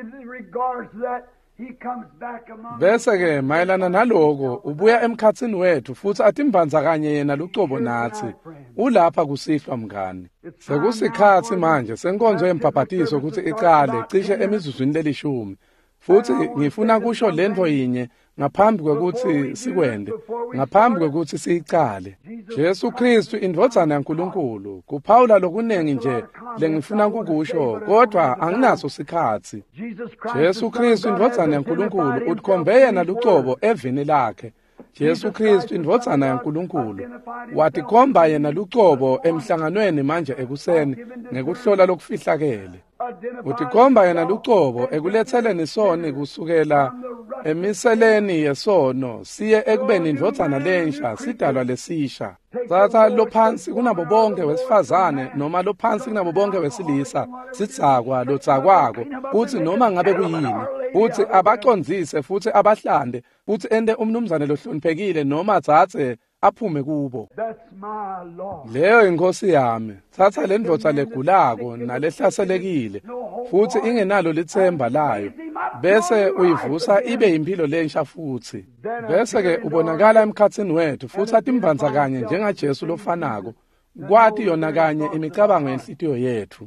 Bese-ke mayelana naloko ubuya emkhatsini wethu futhi atimbandzakanye yena lucobo nathi. Ulapha kusihlwa mngani. Sekusikhathi manje senkonzo yempapatiso ukuthi icale cishe emizuzwini lelishumi. Futhi ngifuna kusho lento yinye ngaphambi kwekuthi sikwende, ngaphambi kwekuthi siyicale. Jesu Kristu indvodzana yaNkulunkulu. Kuphawula lokunengi nje lengifuna kukusho, kodwa anginaso sikhatsi. Jesu Kristu indvodzana yaNkulunkulu utkhombe yena lucobo evini lakhe. Jesu Kristu indvodzana yaNkulunkulu watikhomba yena lucobo emhlanganweni manje ekuseni ngekuhlola lokufihlakele. Utikhomba yena lucobo ekuletheleni soni kusukela emiseleni yesono siye ekubeni indvodzana lensha sidalwa lesisha. Tsatsa lophansi kunabo bonke wesifazane noma lophansi kunabo bonke wesilisa sidzakwa lodzakwako, uthi noma ngabe kuyini, uthi abacondzise futhi abahlande, uthi ente umnumzane lohloniphekile noma dzadze aphume kubo. Leyo inkosi yami, thatha le ndvodza legulako nalehlaselekile futhi ingenalo lithemba layo, bese uyivusa ibe yimpilo lensha futhi. Bese-ke ubonakala emkhatsini wethu futhi atimbandzakanye njengaJesu lofanako, kwati yona kanye imicabango yenhlitiyo yethu.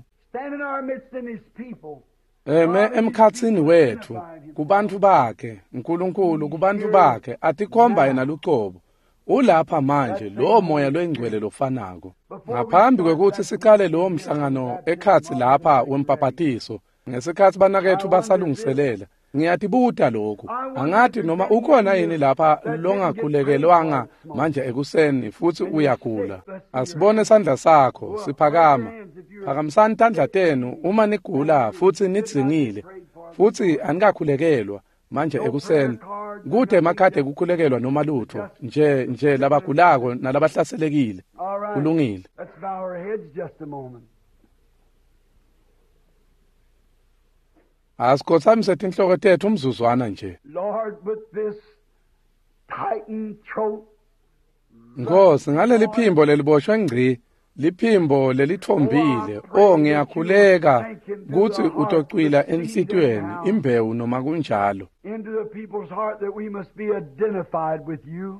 Emkhatsini wethu kubantu bakhe, uNkulunkulu kubantu bakhe atikhomba yena lucobo. Ulapha manje lo moya lwengcwele lofanako. Ngaphambi kwekuthi siqale lo mhlangano ekhathi lapha wempapatiso, ngesikhathi banakethu basalungiselela, ngiyatibuta lokhu. Angathi noma ukhona yini lapha longakhulekelwanga manje ekuseni futhi uyagula. Asibone isandla sakho siphakama. Phakamisani tandla tenu uma nigula futhi nidzingile futhi anikakhulekelwa manje ekuseni. Kude emakhade kukhulekelwa noma lutho nje labagulako nalabahlaselekile. Kulungile. Asikotsamise tinhloko tethu umzuzwana nje. Nkosi, ngaleli phimbo leliboshwe ngci, liphimbo lelithombile, ngiyakhuleka kuthi utocwila enhlitweni imbewu noma kunjalo. Into the people's heart that we must be identified with you.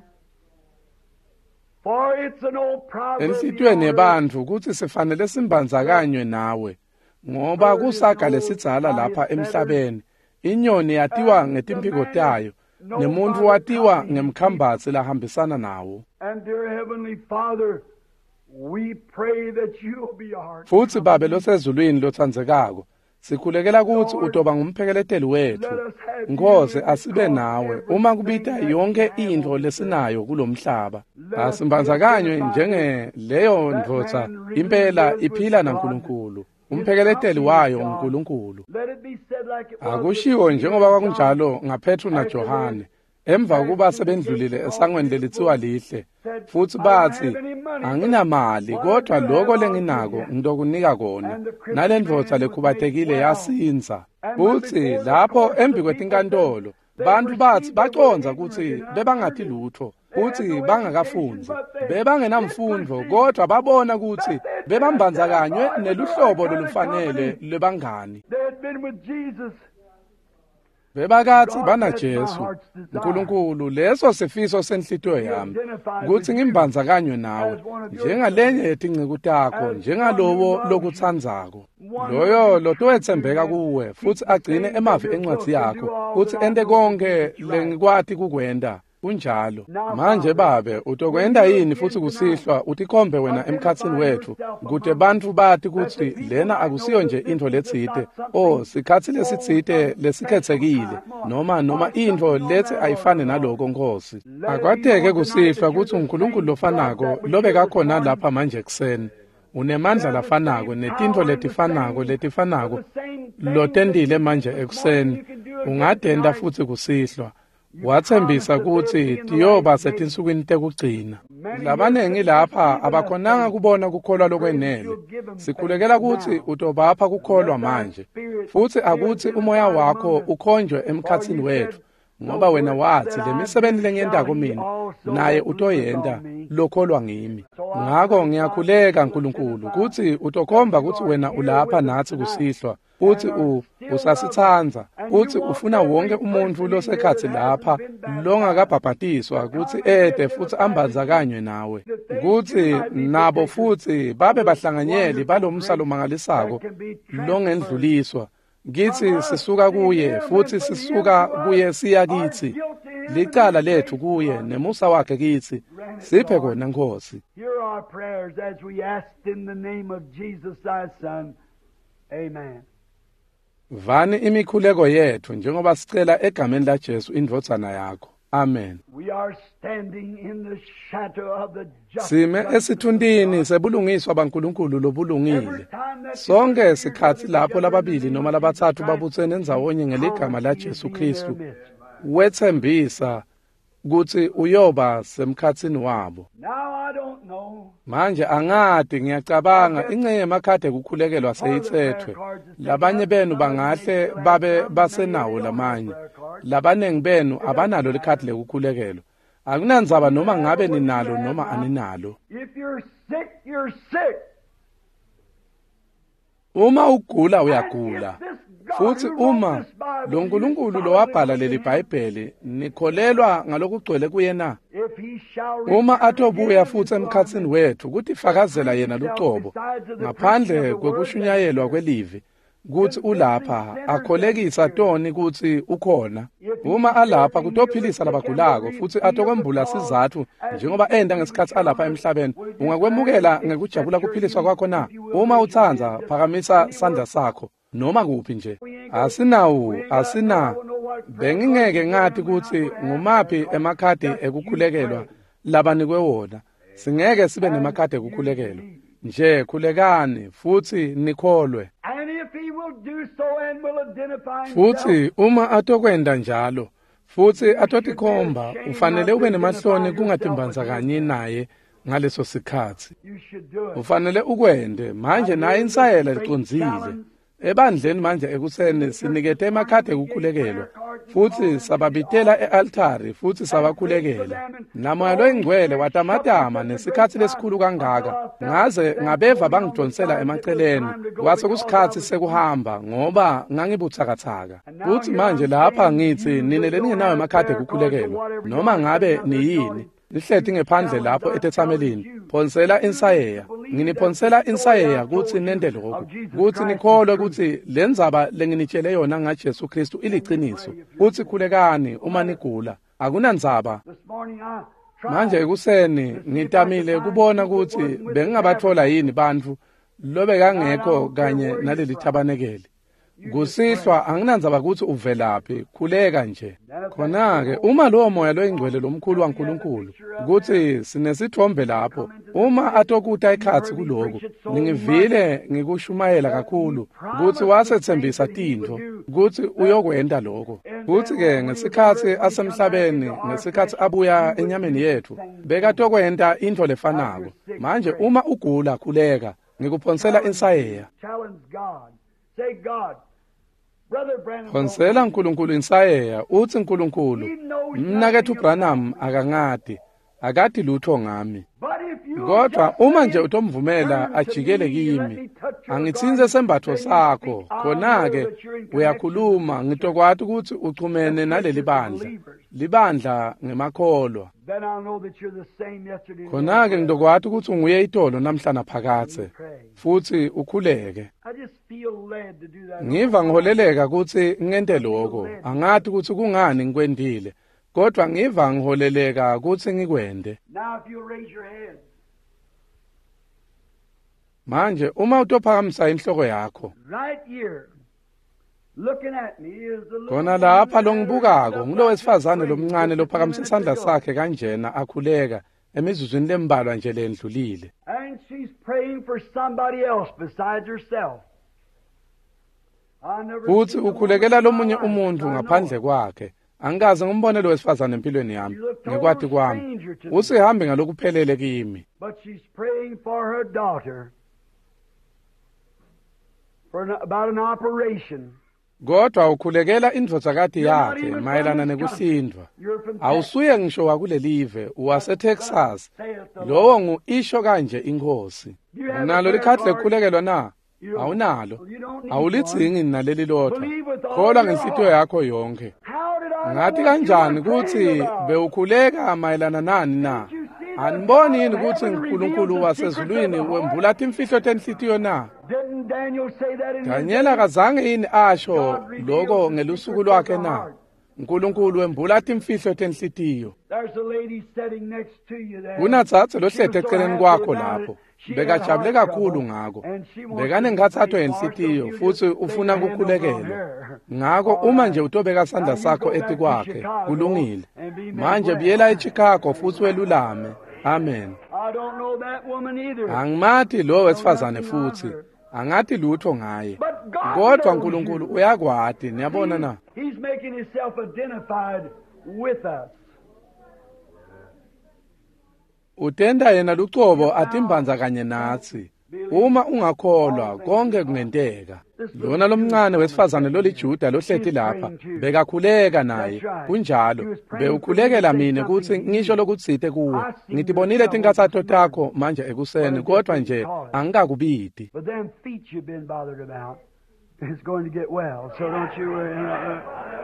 For it's an old proverb. Enhlitweni yebantfu kuthi sifanele simbandzakanywe nawe, ngoba kusaga lesidzala lapha emhlabeni. Inyoni yatiwa ngetimphiko tayo, nemuntfu watiwa ngemkhambatsi lahambisana nawo. And dear Heavenly Father, we pray that you'll be our. Futhi babe losezulwini lotsandzekako, sikhulekela kuthi utoba ngumphekeleteli wethu. Nkosi asibe nawe uma kubita yonke into lesinayo kulomhlaba. Asimbandzakanywe njenge leyo ndvodza impela iphila naNkulunkulu. Umphekeleteli wayo uNkulunkulu. Akushiwo njengoba kwakunjalo ngaPetru naJohane. Emva kuba sebendlulile esangweni lelithiwa lihle, futhi bathi anginamali kodwa lokho lenginako ngizokunika kona. Nalendvodza lekhubatekile yasinza. Futhi lapho embi kwetinkantolo bantu bathi baconza ukuthi bebangathi lutho, futhi bangakafundi, bebangenamfundo, kodwa babona ukuthi bebambandzakanywe neluhlobo lolufanele lebangani. bebakathi banaJesu uNkulunkulu leso sifiso senhlitiyo yami ukuthi ngimbandzakanywe nawe njengalenye yetinceku takho njengalowo lokuthandzako loyo lotowetsembeka kuwe futhi agcine emavi encwadzi yakho futhi ente konke lengikwati kukwenda kunjalo manje babe utokwenda yini futhi kusihlwa utikhombe wena emkhatsini wethu kude bantfu bati ukuthi lena akusiyo nje into letsite sikhatsi lesitsite lesikhetsekile noma into lethi ayifane naloko Nkosi akwateke kusihlwa ukuthi uNkulunkulu lofanako lobekakhona lapha manje ekseni unemandla lafanako netinto letifanako lotendile manje ekseni ungadenda futhi kusihlwa wathembisa ukuthi tiyoba setinsukwini tekugcina labanengi lapha abakhonanga kubona kukholwa lokwenele sikhulekela ukuthi utobapha kukholwa manje futhi akuthi umoya wakho ukhonjwe emkhatsini wethu ngoba wena wathi lemisebenzi lengiyendako mina naye utoyenda lokholwa ngimi ngakho ngiyakhuleka Nkulunkulu ukuthi utokhomba ukuthi wena ulapha nathi kusihlwa futhi usasithandza futhi ufuna wonke umuntu losekhatsi lapha longakabhabhatiswa ukuthi ede futhi ambandzakanywe nawe ukuthi nabo futhi babe bahlanganyeli balomsa lomangalisako longendluliswa kithi sisuka kuye futhi sisuka kuye siya kithi licala lethu kuye nemusa wakhe kithi siphe kona Nkosi. Hear our prayers as we ask in the name of Jesus thy son. Amen. Vani imikhuleko yethu njengoba sicela egameni laJesu indvodzana yakho. Amen. We are standing in the shadow of the just. Sime esithundini sebulungiswa baNkulunkulu lobulungile. Sonke sikhathi lapho lababili noma labathathu babuthene endzawonye ngeligama laJesu Kristu. Wethembisa ukuthi uyoba semkhatsini wabo. Manje angadi ngiyacabanga ingcenye emakhadi ekukhulekelwa seyithethwe. Labanye benu bangahle babe basenawo lamanye. Labanengi benu abanalo likhadi lekukhulekelwa. Akunandzaba noma ngabe ninalo noma aninalo. If you're sick, you're sick. Uma ugula uyagula. Futhi uma lo Nkulunkulu lowabhala leli Bhayibheli nikholelwa ngalokugcwele kuyena uma atobuya futhi emkhatsini wethu ukuthi fakazela yena lucobo ngaphandle kwekushunyayelwa kwelivi kuthi ulapha akholekisa toni ukuthi ukhona uma alapha kutophilisa labagulako futhi atokwembula sizathu njengoba enda ngesikhathi alapha emhlabeni ungakwemukela ngekujabula kuphiliswa kwakho na uma uthandza phakamisa sandla sakho noma kuphi nje asina bengingeke ngathi ukuthi ngumaphi emakhadi ekukhulekelwa labanikwe wona singeke sibe nemakhadi ekukhulekelwa nje khulekani futhi nikholwe futhi uma atokwenda njalo futhi atotikhomba ufanele ube nemahloni kungatimbandzakanye naye ngaleso sikhathi ufanele ukwende manje naye insayela licondzile ebandleni manje ekuseni sinikete emakhadi ekukhulekelwa futhi sababitela ealtari futhi sabakhulekela namoya loyingcwele watamatama nesikhathi lesikhulu kangaka ngaze ngabeva bangidonsela emaceleni kwase kusikhathi sekuhamba ngoba ngangibuthakathaka futhi manje lapha ngithi nineleni ngenawo emakhadi ekukhulekelwa noma ngabe niyini nihleti ngephandle lapho etethamelini phonsela insayeya nginiphonsela insayeya ukuthi nende lokho ukuthi nikholwe ukuthi lendzaba lenginitshele yona ngaJesu Kristu iliciniso futhi khulekani uma nigula akunandzaba manje ekuseni ngitamile kubona ukuthi bengingabathola yini bantfu lobekangekho kanye naleli thabanekeli kusihlwa anginandzaba ukuthi uvelaphi khuleka nje khona-ke uma lowo moya loyingcwele lomkhulu waNkulunkulu ukuthi sinesithombe lapho uma atokuta ikhathi kuloko ningivile ngikushumayela kakhulu ukuthi wasethembisa tintfo ukuthi uyokwenda lokho futhi-ke ngesikhathi asemhlabeni ngesikhathi abuya enyameni yethu bekatokwenta into lefanako manje uma ugula khuleka ngikuphonsela insayeya phonsela Nkulunkulu insayeya uthi Nkulunkulu mnakethu Branham akangadi lutho ngami Kodwa uma nje utomvumela ajikele kimi, angitsinze sembatho sakho, khona-ke uyakhuluma ngitokwati ukuthi uchumene naleli bandla, libandla ngemakholwa. Khona-ke ngitokwati ukuthi unguye itolo namhlanje phakathe, futhi ukhuleke. Ngiva ngiholeleka ukuthi ngente lokho, angathi ukuthi kungani ngikwendile, kodwa ngiva ngiholeleka ukuthi ngikwende. Manje uma utophakamisa inhloko yakho, khona lapha lo ngibukako ngulo wesifazane lomncane lophakamisa isandla sakhe kanjena akhuleka emizuzwini lembalwa nje lendlulile. And she's praying for somebody else besides herself. Futhi ukhulekela lomunye umuntu ngaphandle kwakhe. Angikaze ngimbone lo wesifazane empilweni yami, ngekwati kwami. Usihambe ngalokuphelele kimi. But she's praying for her daughter about an operation. Kodwa ukhulekela indvodzakati yakhe mayelana nekuhlindwa. Awusuye ngisho wakulelive, uwaseTexas. Lowo ngu-isho kanje inkosi. Unalo likhadi lekukhulekelwa na? Awunalo. Awulidzingi naleli lodwa. Kholwa ngenhlitiyo yakho yonke. Ngathi kanjani ukuthi bewukhuleka mayelana nani na? Aniboni yini ukuthi uNkulunkulu wasezulwini wembula imfihlo tenhlitiyo na? Daniel akazange yini asho lokho ngelusuku lwakhe na? uNkulunkulu wembula imfihlo tenhlitiyo. Kunatsatse lohlete eceleni kwakho lapho. Bekajabule kakhulu ngako. Bekanengikhathatho yenhlitiyo futhi ufuna ukukhulekelwa. Ngako uma nje utobeka sandla sakho eti kwakhe, kulungile. Manje buyela eChicago futhi welulame. Amen. Angimathi lo wesifazane futhi. Angathi lutho ngaye. Kodwa uNkulunkulu uyakwati, niyabona na? He's making himself identified with us. Utenda yena lucobo atimbanza kanye nathi. Uma ungakholwa konke kungenteka. Lona lomncane wesifazane loliJuda lohleti lapha bekakhuleka naye. Kunjalo bewukhulekela mina ukuthi ngisho lokutsite kuwe. Ngitibonile tinkathatho takho manje ekuseni kodwa nje angikakubidi. But them feet you've been bothered about is going to get well. So don't you worry.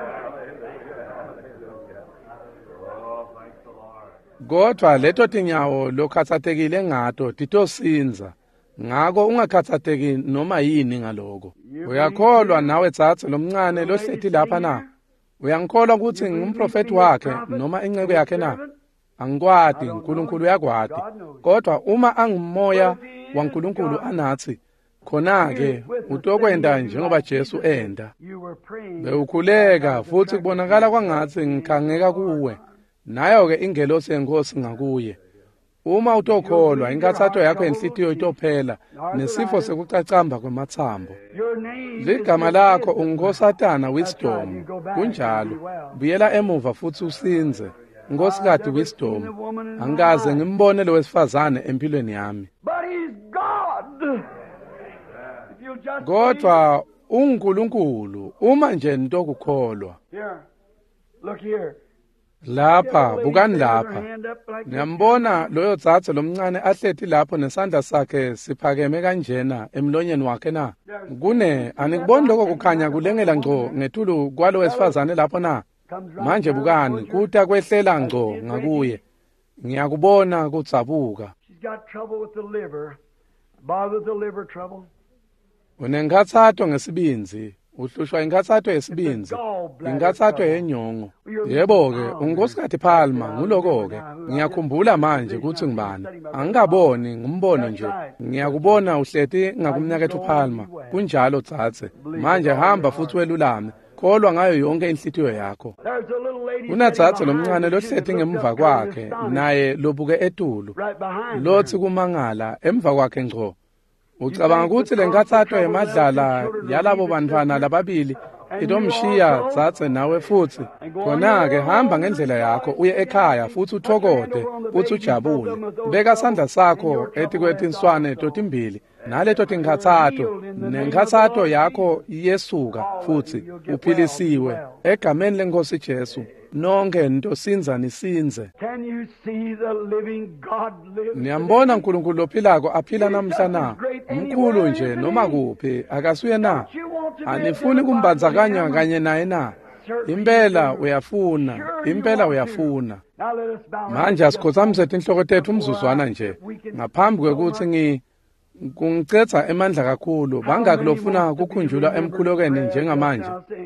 Kodwa leto tinyawo lokhathatekile ngato titosinza. Ngako ungakhathateki noma yini ngaloko. Uyakholwa nawe tsatse lomncane lohleti lapha na? Uyangikholwa ukuthi ngumprofeti wakhe noma inceke yakhe na? Angikwati, uNkulunkulu uyakwati. Kodwa uma angimoya waNkulunkulu anathi, khona-ke utokwenda njengoba Jesu enda. Bewukhuleka futhi kubonakala kwangathi ngikhangeka kuwe. Nayo-ke ingelosi yenkosi ngakuye. Uma utokholwa inkathatho yakho enhlitiyo itophela nesifo sekucacamba kwemathambo. Ligama lakho ungoSatana Wisdom. Kunjalo buyela emuva futhi usinze. Nkosikazi Wisdom, angikaze ngimbone lo wesifazane empilweni yami. Kodwa uNkulunkulu uma nje nitokukholwa. Look here. Lapha bukani lapha. Ngiyambona loyo tsatse lomncane ahlethi lapho nesandla sakhe siphakeme kanjena emlonyeni wakhe na. Kune anikuboni lokho kukhanya kulengela ngco ngethulu kwalo wesifazane lapho na. Manje bukani kuta kwehlela ngco ngakuye. Ngiyakubona kutsabuka. Unenkathatho ngesibinzi. Uhlushwa inkathatho yesibinzi, inkathatho yenyongo. Yebo-ke, unkosikazi Palma nguloko-ke. Ngiyakhumbula manje ukuthi ngibani. Angikaboni, ngumbono nje. Ngiyakubona uhleti ngakumnyakethu Palma. Kunjalo tsatse. Manje hamba futhi welulame. Kholwa ngayo yonke inhlitiyo yakho. Unatsatse lomncane lohleti ngemuva kwakhe, naye lobuke etulu. Lothi kumangala emva kwakhe ngco. Ucabanga ukuthi lenkathatho yemadlala yalabo bantwana lababili itomshiya tsatse nawe futhi. Khona-ke hamba ngendlela yakho uye ekhaya futhi uthokode futhi ujabule. Beka sandla sakho etikwetinswane totimbili naleto tinkathatho nenkathatho yakho iyesuka futhi uphilisiwe egameni leNkosi Jesu. nonke ntosinza nisinze. Can you see the living God live? Niyambona uNkulunkulu lophilako aphila namhla na? Mkhulu nje noma kuphi akasuye na? Anifuni kumbandzakanya kanye naye na? Impela uyafuna. Manje asikhothamise inhloko tethu umzuzwana nje ngaphambi kwekuthi kungicetha emandla kakhulu bangaki lofuna kukhunjulwa emkhulokweni njengamanje.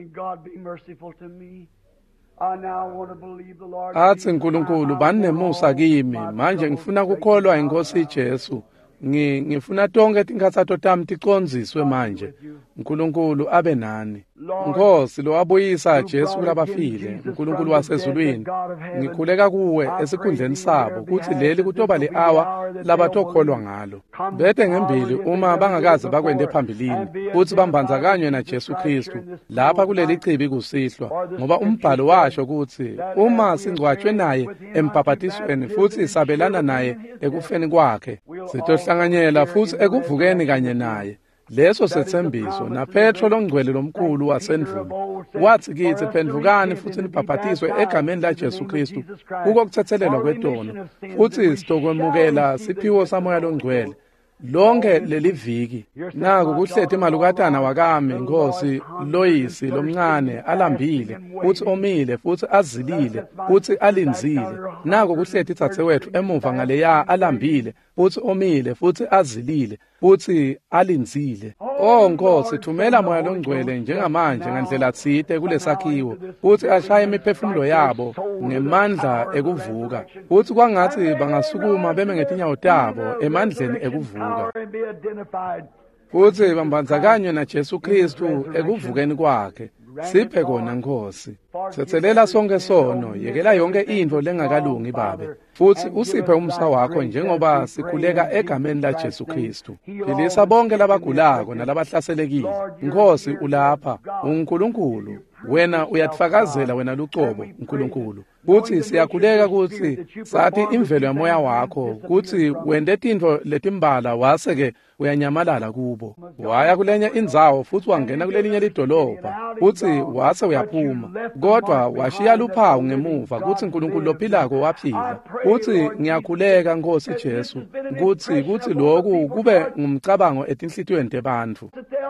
Athi uNkulunkulu banemusa kimi manje ngifuna kukholwa iNkosi Jesu. Ngifuna tonke tinkathatho tami ticondziswe manje. uNkulunkulu abe nani. Nkosi lo wabuyisa Jesu kulabafile, uNkulunkulu wasezulwini. Ngikhuleka kuwe esikhundleni sabo ukuthi leli kutoba le-hour labatokholwa ngalo. Bede ngembili uma bangakaze bakwende phambilini futhi bambandzakanywe na Jesu Kristu lapha kuleli chibi kusihlwa, ngoba umbhalo washo ukuthi uma singcwatshwe naye embhaphatisweni futhi sabelana naye ekufeni kwakhe, sitohlanganyela futhi ekuvukeni kanye naye. Leso sethembiso na Petro longcwele lomkhulu wasendvumo wathi kithi phendvukani futhi nibhaphatiswe egameni la Jesu Kristu ukukuthethelelwa kwetono futhi sitokwemukela siphiwo samoya longcwele lonke leli viki. Naku kuhlethe imalukatana wakami Nkosi Loyisi lomncane alambile futhi omile futhi azilile futhi alinzile. Naku kuhlethe itsatewethu emuva ngaleya alambile futhi omile futhi azilile futhi alinzile. Oh Nkosi, thumela moya longcwele njengamanje ngandlela tsite kulesakhiwo futhi ashaya imiphefumulo yabo ngemandla ekuvuka futhi kwangathi bangasukuma beme ngetinyawo tabo emandleni ekuvuka futhi bambandzakanywe na Jesu Kristu ekuvukeni kwakhe. Siphe kona Nkosi, sethelela sonke sono, yekela yonke into lengakalungi babe futhi usiphe umsa wakho njengoba sikhuleka egameni la Jesu Kristu. Philisa bonke labagulako nalabahlaselekile. Nkosi ulapha, uNkulunkulu wena uyatfakazela wena lucobo uNkulunkulu. Kuthi siyakhuleka kuthi sathi imvelo yamoya wakho kuthi wende tintfo letimbala wase-ke uyanyamalala kubo. Waya kulenye indzawo futhi wangena kulelinye lidolobha futhi wase uyaphuma, kodwa washiya luphawu ngemuva kuthi uNkulunkulu lophilako waphila. Futhi ngiyakhuleka Nkosi Jesu kuthi lokhu kube ngumcabango etinhlitiyweni tebantfu,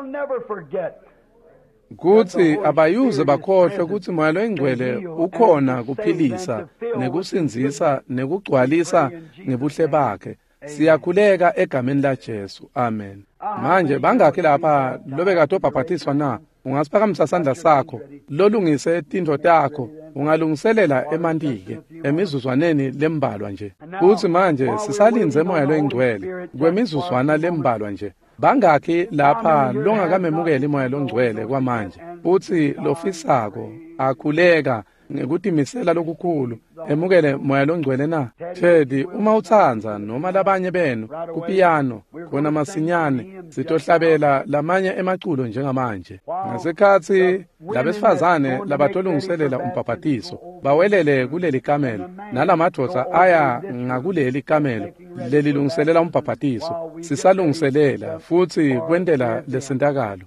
kuthi abayuze bakhohlwe ukuthi moya loyingcwele ukhona kuphilisa nekusinzisa nekugcwalisa ngebuhle bakhe. Siyakhuleka egameni la Jesu. Amen. Manje bangakhi lapha lobekade obhaphathiswa na? Ungasiphakamisa sandla sakho lolungise tintfo takho, ungalungiselela emantike emizuzwaneni lembalwa nje. Kuthi manje sisalinze moya loyingcwele kwemizuzwana lembalwa nje. Bangakhi lapha longakamemukela imoya longcwele kwamanje uthi lofisako akhuleka ngekutimisela lokukhulu emukele moya longcwele na? Thedi uma uthanza noma labanye benu kupiyano khona masinyane sitohlabela lamanye emaculo njengamanje. Ngesikhathi labesifazane labatolungiselela umbhaphathiso bawelele kuleli kamelo nalamadvodza aya ngakuleli kamelo lelilungiselela umbhaphathiso sisalungiselela futhi kwentela lesintakalo.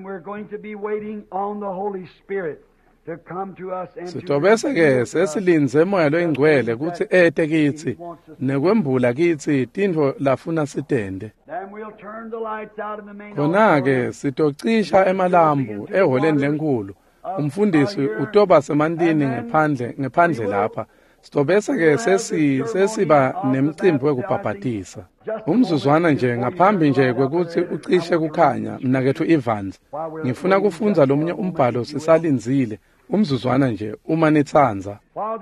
Sitobese-ke sesilinze moya loyingcwele kuthi ete kithi nekwembula kithi tintfo lafuna sitende. Khona-ke sitocisha emalambu eholeni lenkulu, umfundisi utoba semantini ngephandle lapha. Sitobese-ke sesiba nemicimbi wekubhaphathisa. Umzuzwana nje ngaphambi nje kwekuthi ucishe kukhanya mnakethu Evans. Ngifuna kufunza lomunye umbhalo sisalinzile. Umzuzwana nje uma nithanza.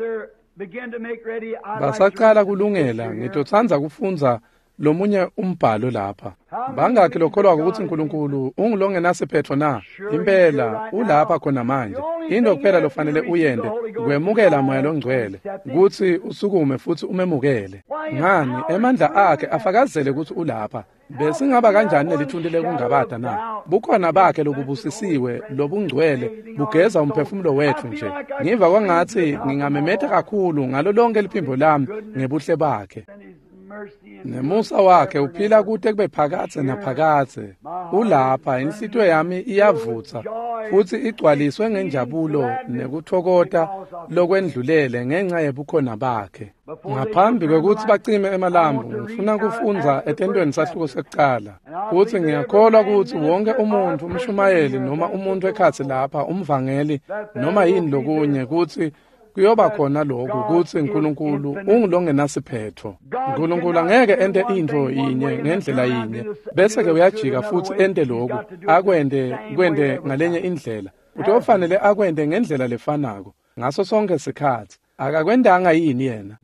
Basaqala kulungela ngitothanza kufunza lomunye umbhalo lapha. Bangakhi lokholwa ukuthi uNkulunkulu ungilongenasiphetho na? Impela ulapha khona manje. Into kuphela lofanele uyende kwemukela moya longcwele ukuthi usukume futhi umemukele. Ngani emandla akhe afakazele ukuthi ulapha. Besingaba kanjani nelithundile kungabada na? Bukhona bakhe lokubusisiwe lobungcwele bugeza umphefumulo wethu nje. Ngiva kwangathi ngingamemetha kakhulu ngalo lonke liphimbo lami ngebuhle bakhe. nemusa wakhe uphila kude kube phakathe naphakathe. Ulapha inhlithiyo yami iyavutha futhi igcwaliswe ngenjabulo nekuthokota lokwendlulele ngenxa yebukhona bakhe. Ngaphambi kokuthi bacime emalambu ngifuna kufunza etentweni sahluko sekuqala futhi ngiyakholwa ukuthi wonke umuntu umshumayeli noma umuntu ekhathi lapha umvangeli noma yini lokunye kuthi kuyoba khona lokhu kuthi uNkulunkulu ungilongenasiphetho. uNkulunkulu angeke ente into yinye ngendlela yinye bese ke uyajika futhi ente lokhu kwende ngalenye indlela. Utofanele akwende ngendlela lefanako ngaso sonke isikhathi. Akakwendanga yini yena?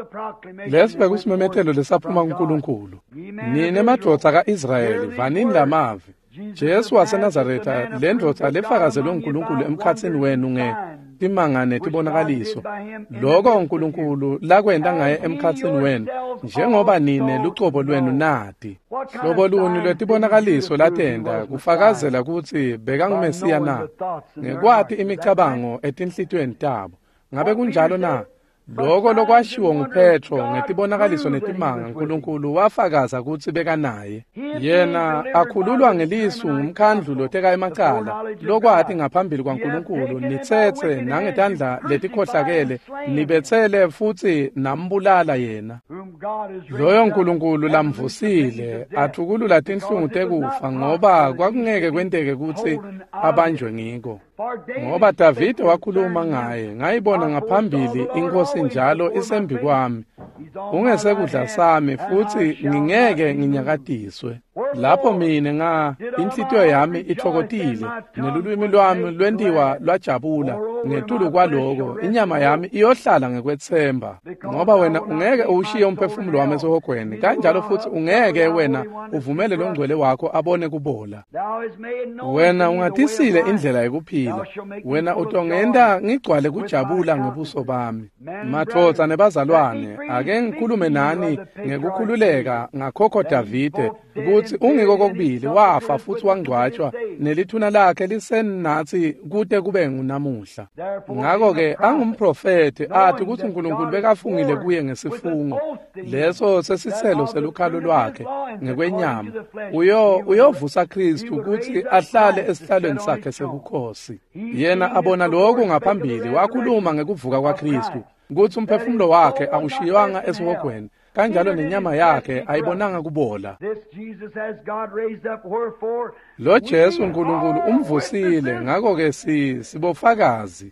Lesi bekusimemethelo lesaphuma kuNkulunkulu. Nine madoda kaIsrayeli vanini lamavi. Jesu waseNazaretha lendodza lefakazelwe uNkulunkulu emkhatsini wenu timangane tibonakaliso. Lokho uNkulunkulu lakwenda ngaye emkhatsini wenu njengoba nine lucobo lwenu nati. Hlobo luni lwetibonakaliso latenda kufakazela ukuthi bekangumesiya na. Ngekwati imicabango etinhlitweni tabo. Ngabe kunjalo na? Lokho lokwashiwo nguPetro ngetibonakaliso netimanga uNkulunkulu wafakaza ukuthi bekanaye. Yena akhululwa ngelisu ngumkhandlu loteka emacala lokwathi ngaphambili kwaNkulunkulu nithethe nangetandla letikhohlakele nibethele futhi nambulala yena. Loyo uNkulunkulu lamvusile athukulula tinhlungu tekufa ngoba kwakungeke kwenteke ukuthi abanjwe ngiko. Ngoba Davide wakhuluma ngaye ngayibona ngaphambili inkosi njalo isembi kwami. Ungesekudla sami futhi ngingeke nginyakatiswe. Lapho mina inhlitiyo yami ithokotile nelulwimi lwami lwendiwa lwajabula ngetulu kwaloko inyama yami iyohlala ngekwethemba. Ngoba wena ungeke ushiye umphefumulo wami esihogweni kanjalo futhi ungeke wena uvumele lo ngcwele wakho abone kubola. Wena ungatisile indlela yokuphila. Wena utongenda ngigcwale kujabula ngebuso bami. Madoda nebazalwane ake ngikhulume nani ngekukhululeka ngakhokho Davide ukuthi ungiko kokubili wafa futhi wangcwatshwa nelithuna lakhe lisenathi kude kube ngunamuhla. Ngakho ke angumprofeti athi ukuthi uNkulunkulu bekafungile kuye ngesifungo leso sesithelo selukhalo lwakhe ngekwenyama uyovusa Kristu ukuthi ahlale esihlalweni sakhe sebukhosi. Yena abona lokho ngaphambili wakhuluma ngekuvuka kwaKristu ukuthi umphefumulo wakhe awushiywanga esihogweni kanjalo nenyama yakhe ayibonanga kubola. Lo Jesu uNkulunkulu umvusile ngakho ke sibofakazi.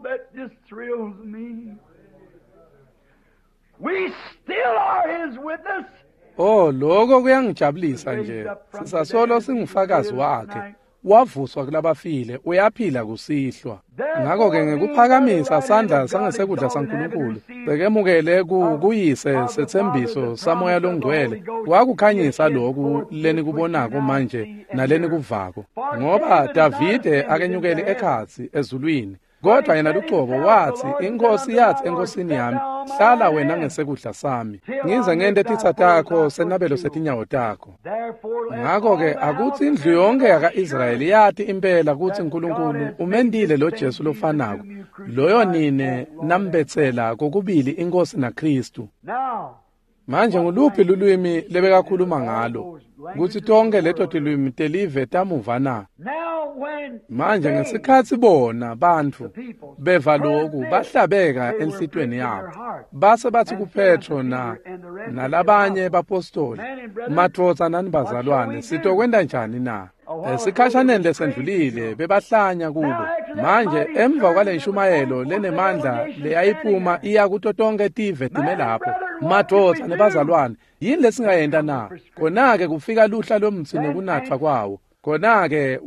Lokho kuyangijabulisa nje. Sisasolo singufakazi wakhe. Wavuswa kulabafile uyaphila kusihlwa. Ngakho ke ngekuphakamisa sandla sangesekudla saNkulunkulu bekemukele kuyise sethembiso samoya longcwele wakukhanyisa lokhu leni kubonako manje naleni kuvako. Ngoba Davide akenyukele ekhatsi ezulwini kodwa yena lucobo wathi inkosi yathi enkosini yami hlala wena ngesekudla sami ngize ngente titha takho senabelo setinyawo takho. Ngakho ke akuthi indlu yonke yaka-Israyeli yathi impela ukuthi uNkulunkulu umendile lo Jesu lofanako loyo nine nambethela kokubili inkosi naKristu. Manje nguluphi lulwimi lebekakhuluma ngalo ukuthi tonke leto tilwimi telive tamuva na? Manje ngesikhathi bona bantu beva lokhu bahlabeka enhlitweni yabo base bathi kuPetro nalabanye bapostoli madoda nanibazalwane sitokwenda njani na? Esikhashaneni lesendlulile bebahlanya kubo. Manje emva kwale nshumayelo lenemandla leyayiphuma iya kuto tonke tive time lapho madoda nebazalwane yini lesingayenda na? Khona-ke kufika luhla lomthi nokunathwa kwawo. Khona-ke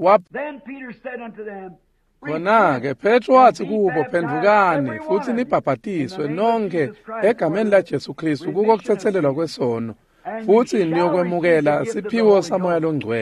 Petro wathi kubo phendukani futhi nibhabhatiswe nonke egameni laJesu Kristu kuko kuthethelelwa kwesono futhi niyokwemukela siphiwo samoya longcwele.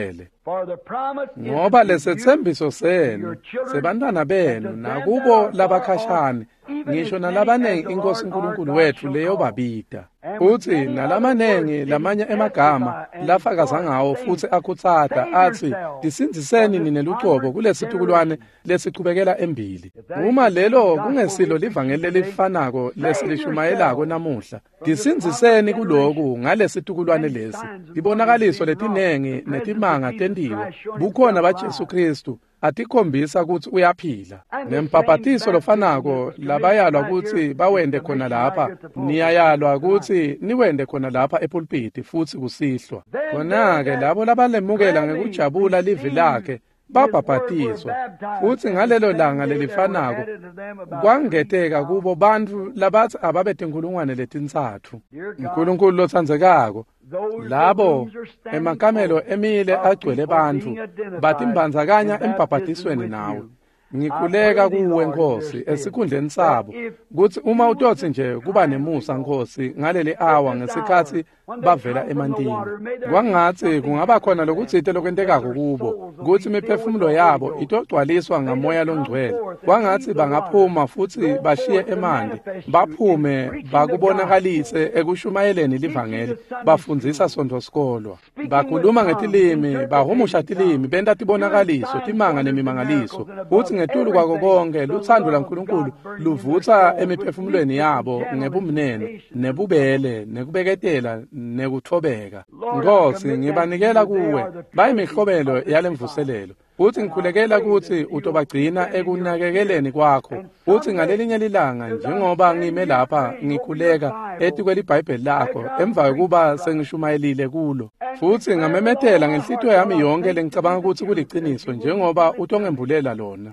For the promise is ngoba to you, lesethembiso senu your children, sebantwana benu and to them nakubo that are labakhashane far off, ngisho even as nalabanengi many as the inkosi Lord our uNkulunkulu God wethu shall leyo call. babita And with futhi many nalamanengi other words lamanye did he emagama testify and lafakaza exhort, ngawo saying, futhi akhuthata Save athi yourselves tisindziseni from nine this luxobo onward kulesithukulwane generation. lesichubekela embili If that uma ain't the lelo same gospel kungesilo we're livangeli preaching today, lelifanako save lesilishumayelako yourselves namuhla from this tisindziseni onward kuloku generation. ngalesithukulwane Many lesi signs and ibonakaliso wonders being wrought. letinengi The presence netimanga of Jesus tentiwe Christ showing bukhona himself baJesu alive. Kristu atikhombisa ukuthi uyaphila And the same ngempapatiso baptism lofanako that was commissioned labayalwa right ukuthi here bawende is khona commissioned lapha right here at the pulpit niyayalwa tonight. ukuthi niwende khona lapha epulpiti futhi kusihlwa Then khona-ke those labo that labalemukela gladly ngekujabula livi received lakhe his word were babhabhatiswa baptized, futhi and ngalelo the same langa day there were lelifanako added to them about kwangeteka 3,000. kubo bantfu labathi ababetinkulungwane letintsatfu Dear God, uNkulunkulu lotsandzekako those labo rooms are standing emakamelo full emile of agcwele people bantfu being identified batimbandzakanya in baptism empaphatisweni with nawe you. ngikhuleka kuwe Nkosi esikhundleni sabo kuthi uma utotsi nje kuba nemusa Nkosi ngaleli hour ngesikhathi bavela emantini kwangathi kungaba khona lokutsite lokwentekako kubo kuthi imiphefumulo yabo itogcwaliswa ngamoya longcwele kwangathi bangaphuma futhi bashiye emanti baphume bakubonakalise ekushumayeleni livangeli bafundzisa sonto sikolwa bakhuluma ngetilimi bahumusha tilimi benta tibonakaliso timanga nemimangaliso futhi ngetulu kwako konke luthando laNkulunkulu luvutha emiphefumulweni yabo ngebumnene nebubele nekubeketela nekuthobeka Nkosi ngibanikela kuwe bayimihlobelo yalemvuselelo futhi ngikhulekela ukuthi utobagcina ekunakekeleni kwakho futhi ngalelinye lilanga njengoba ngime lapha ngikhuleka etikweli iBhayibheli lakho emva kokuba sengishumayelile kulo futhi ngamemethela ngenhlitiyo yami yonke lengicabanga ukuthi kuliciniso njengoba utongembulela lona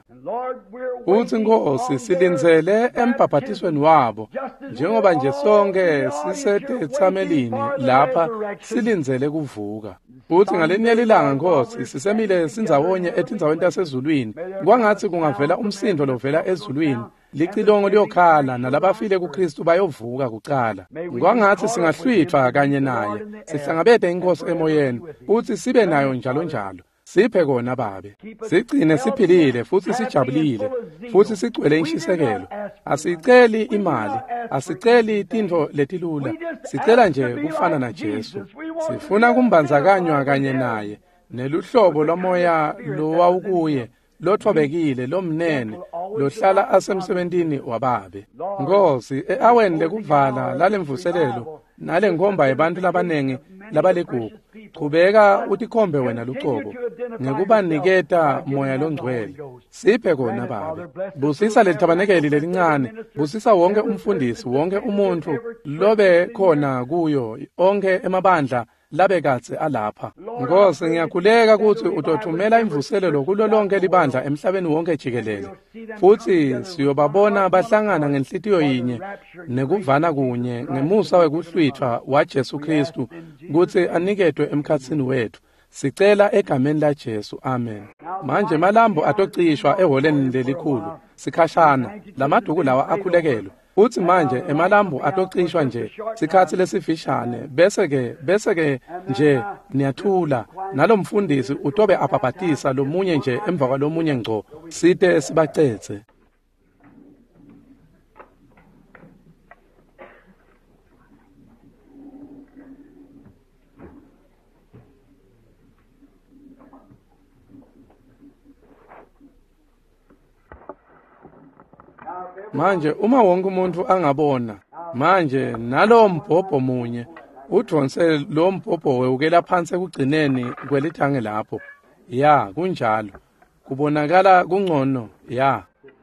futhi Nkosi silindzele empaphatisweni wabo njengoba nje sonke sisetetsamelini lapha silindzele kuvuka futhi ngalenye lilanga Nkosi sisemile sindzawonye etindzaweni tasezulwini kwangathi kungavela umsindo lovela ezulwini licilongo liyokhala nalabafile kuKristu bayovuka kucala kwangathi singahlwithwa kanye naye sihlangabete inkosi emoyeni futhi sibe nayo njalo njalo siphe kona babe sigcine siphilile futhi sijabulile futhi sigcwele inshisekelo asiceli imali asiceli tintfo letilula sicela nje kufana na Jesu sifuna kumbandzakanywa kanye naye neluhlobo lomoya lowawukuye lothobekile lomnene lohlala asemsebentini wababe Nkosi eaweni lekuvala lalemvuselelo nalengomba yebantu labanengi labaligugu qhubeka utikhombe wena lucobo ngekubaniketa moya longcwele siphe kona babe busisa lelitabanekeli lelincane busisa wonke umfundisi wonke umuntu lobe khona kuyo onke emabandla labekatse alapha Nkosi ngiyakhuleka ukuthi utothumela imvuselelo kulo lonke libandla emhlabeni wonke jikelele futhi siyobabona bahlangana ngenhlitiyo yinye nekuvana kunye ngemusa wekuhlwithwa waJesu Kristu ukuthi aniketwe emkhatsini wethu sicela egameni laJesu amen manje malambo atocishwa eholeni lelikhulu sikhashana lamaduku lawa akhulekelwe uthi manje emalambo atocishwa nje sikhathi lesifishane bese ke nje niyathula nalomfundisi utobe abhabhatisa lomunye nje emva kwalomunye ngco site sibacetse manje uma wonke umuntu angabona manje nalo mbhobho munye udronse lo mbhobho wewukela phansi ekugcineni kwelithange lapho ya kunjalo kubonakala kungcono ya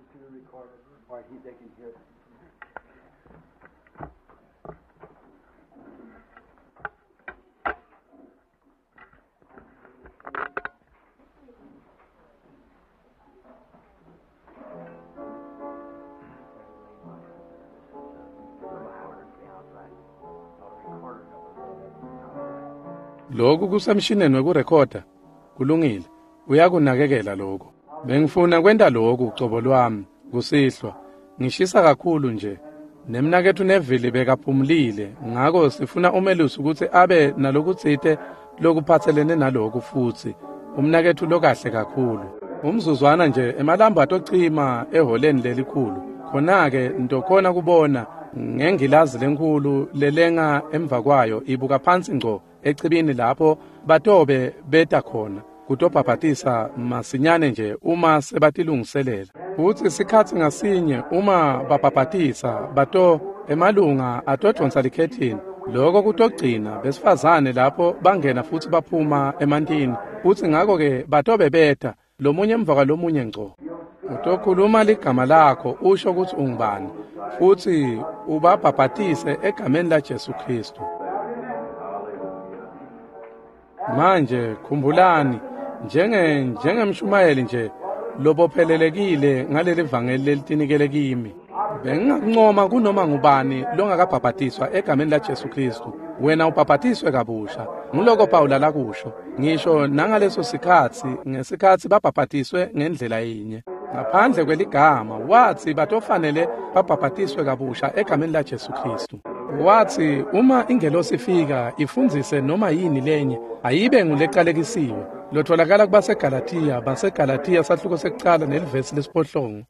Lokhu kusemshineni wekurekhoda kulungile uyakunakekela lokho bengifuna kwenta lokhu ucobo lwami kusihlwa ngishisa kakhulu nje nemnakethu nevili bekaphumulile ngako sifuna umelusi ukuthi abe nalokutsite lokuphathelene nalokho futhi umnakethu lokahle kakhulu. Umzuzwana nje emalambo atochima eholeni lelikhulu. Khona-ke ntokhona kubona ngengilazi lenkulu lelenga emva kwayo ibuka phansi ngco ecibini lapho batobe beta khona kutobhabhatisa masinyane nje uma sebatilungiselela. Futhi isikhathi ngasinye uma babhabhatisa bato emalunga atodonsa likhethini. Lokho kutogcina besifazane lapho bangena futhi baphuma emantini. Futhi ngakho-ke batobe beta lomunye emva kwalomunye ngco. Utokhuluma ligama lakho usho ukuthi ungubani futhi ubabhabhatise egameni laJesu Kristu. Manje khumbulani njengemshumayeli nje lobophelelekile ngaleli vangeli lelitinikele kimi. Bengingakuncoma kunoma ngubani longakabhabhatiswa egameni laJesu Kristu. Wena ubhabhatiswe kabusha. Ngiloko Pawula lakusho. Ngisho nangaleso sikhathi ngesikhathi babhabhatiswe ngendlela yinye. Ngaphandle kweligama wathi batofanele babhabhatiswe kabusha egameni laJesu Kristu. Wathi uma ingelosi ifika ifundzise noma yini lenye ayibe nguleqalekisiwe. Lotholakala kubaseGalatiya, baseGalatiya sahluko sekucala nelivesi lesiphohlongo.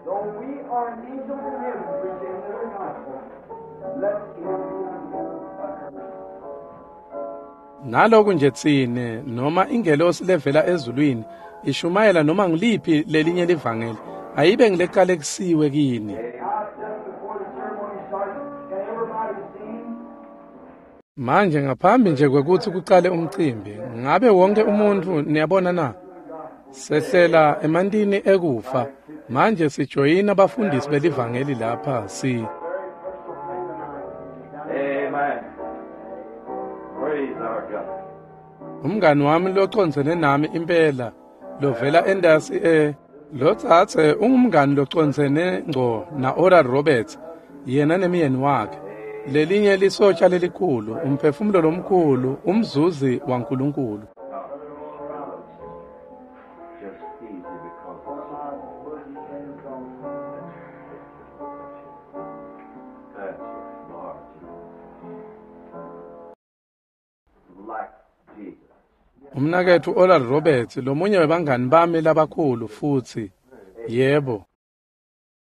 Naloku nje tsine noma ingelosi levela ezulwini ishumayela noma ngiliphi lelinye livangeli ayibe ngileqalekisiwe kini. Manje ngaphambi nje kwekuthi kuqale umcimbi ngabe wonke umuntu niyabona na sehlela emantini ekufa. Manje sijoyina abafundisi belivangeli lapha si umngani wami locondzene nami impela lovela endasi lotsatse ungumngani locondzene ngco na Oral Roberts yena nemyeni wakhe. Lelinye lisotsha lelikhulu umphefumulo lomkhulu umzuzi waNkulunkulu. Umnakethu Oral Roberts lomunye webangani bami labakhulu futhi yebo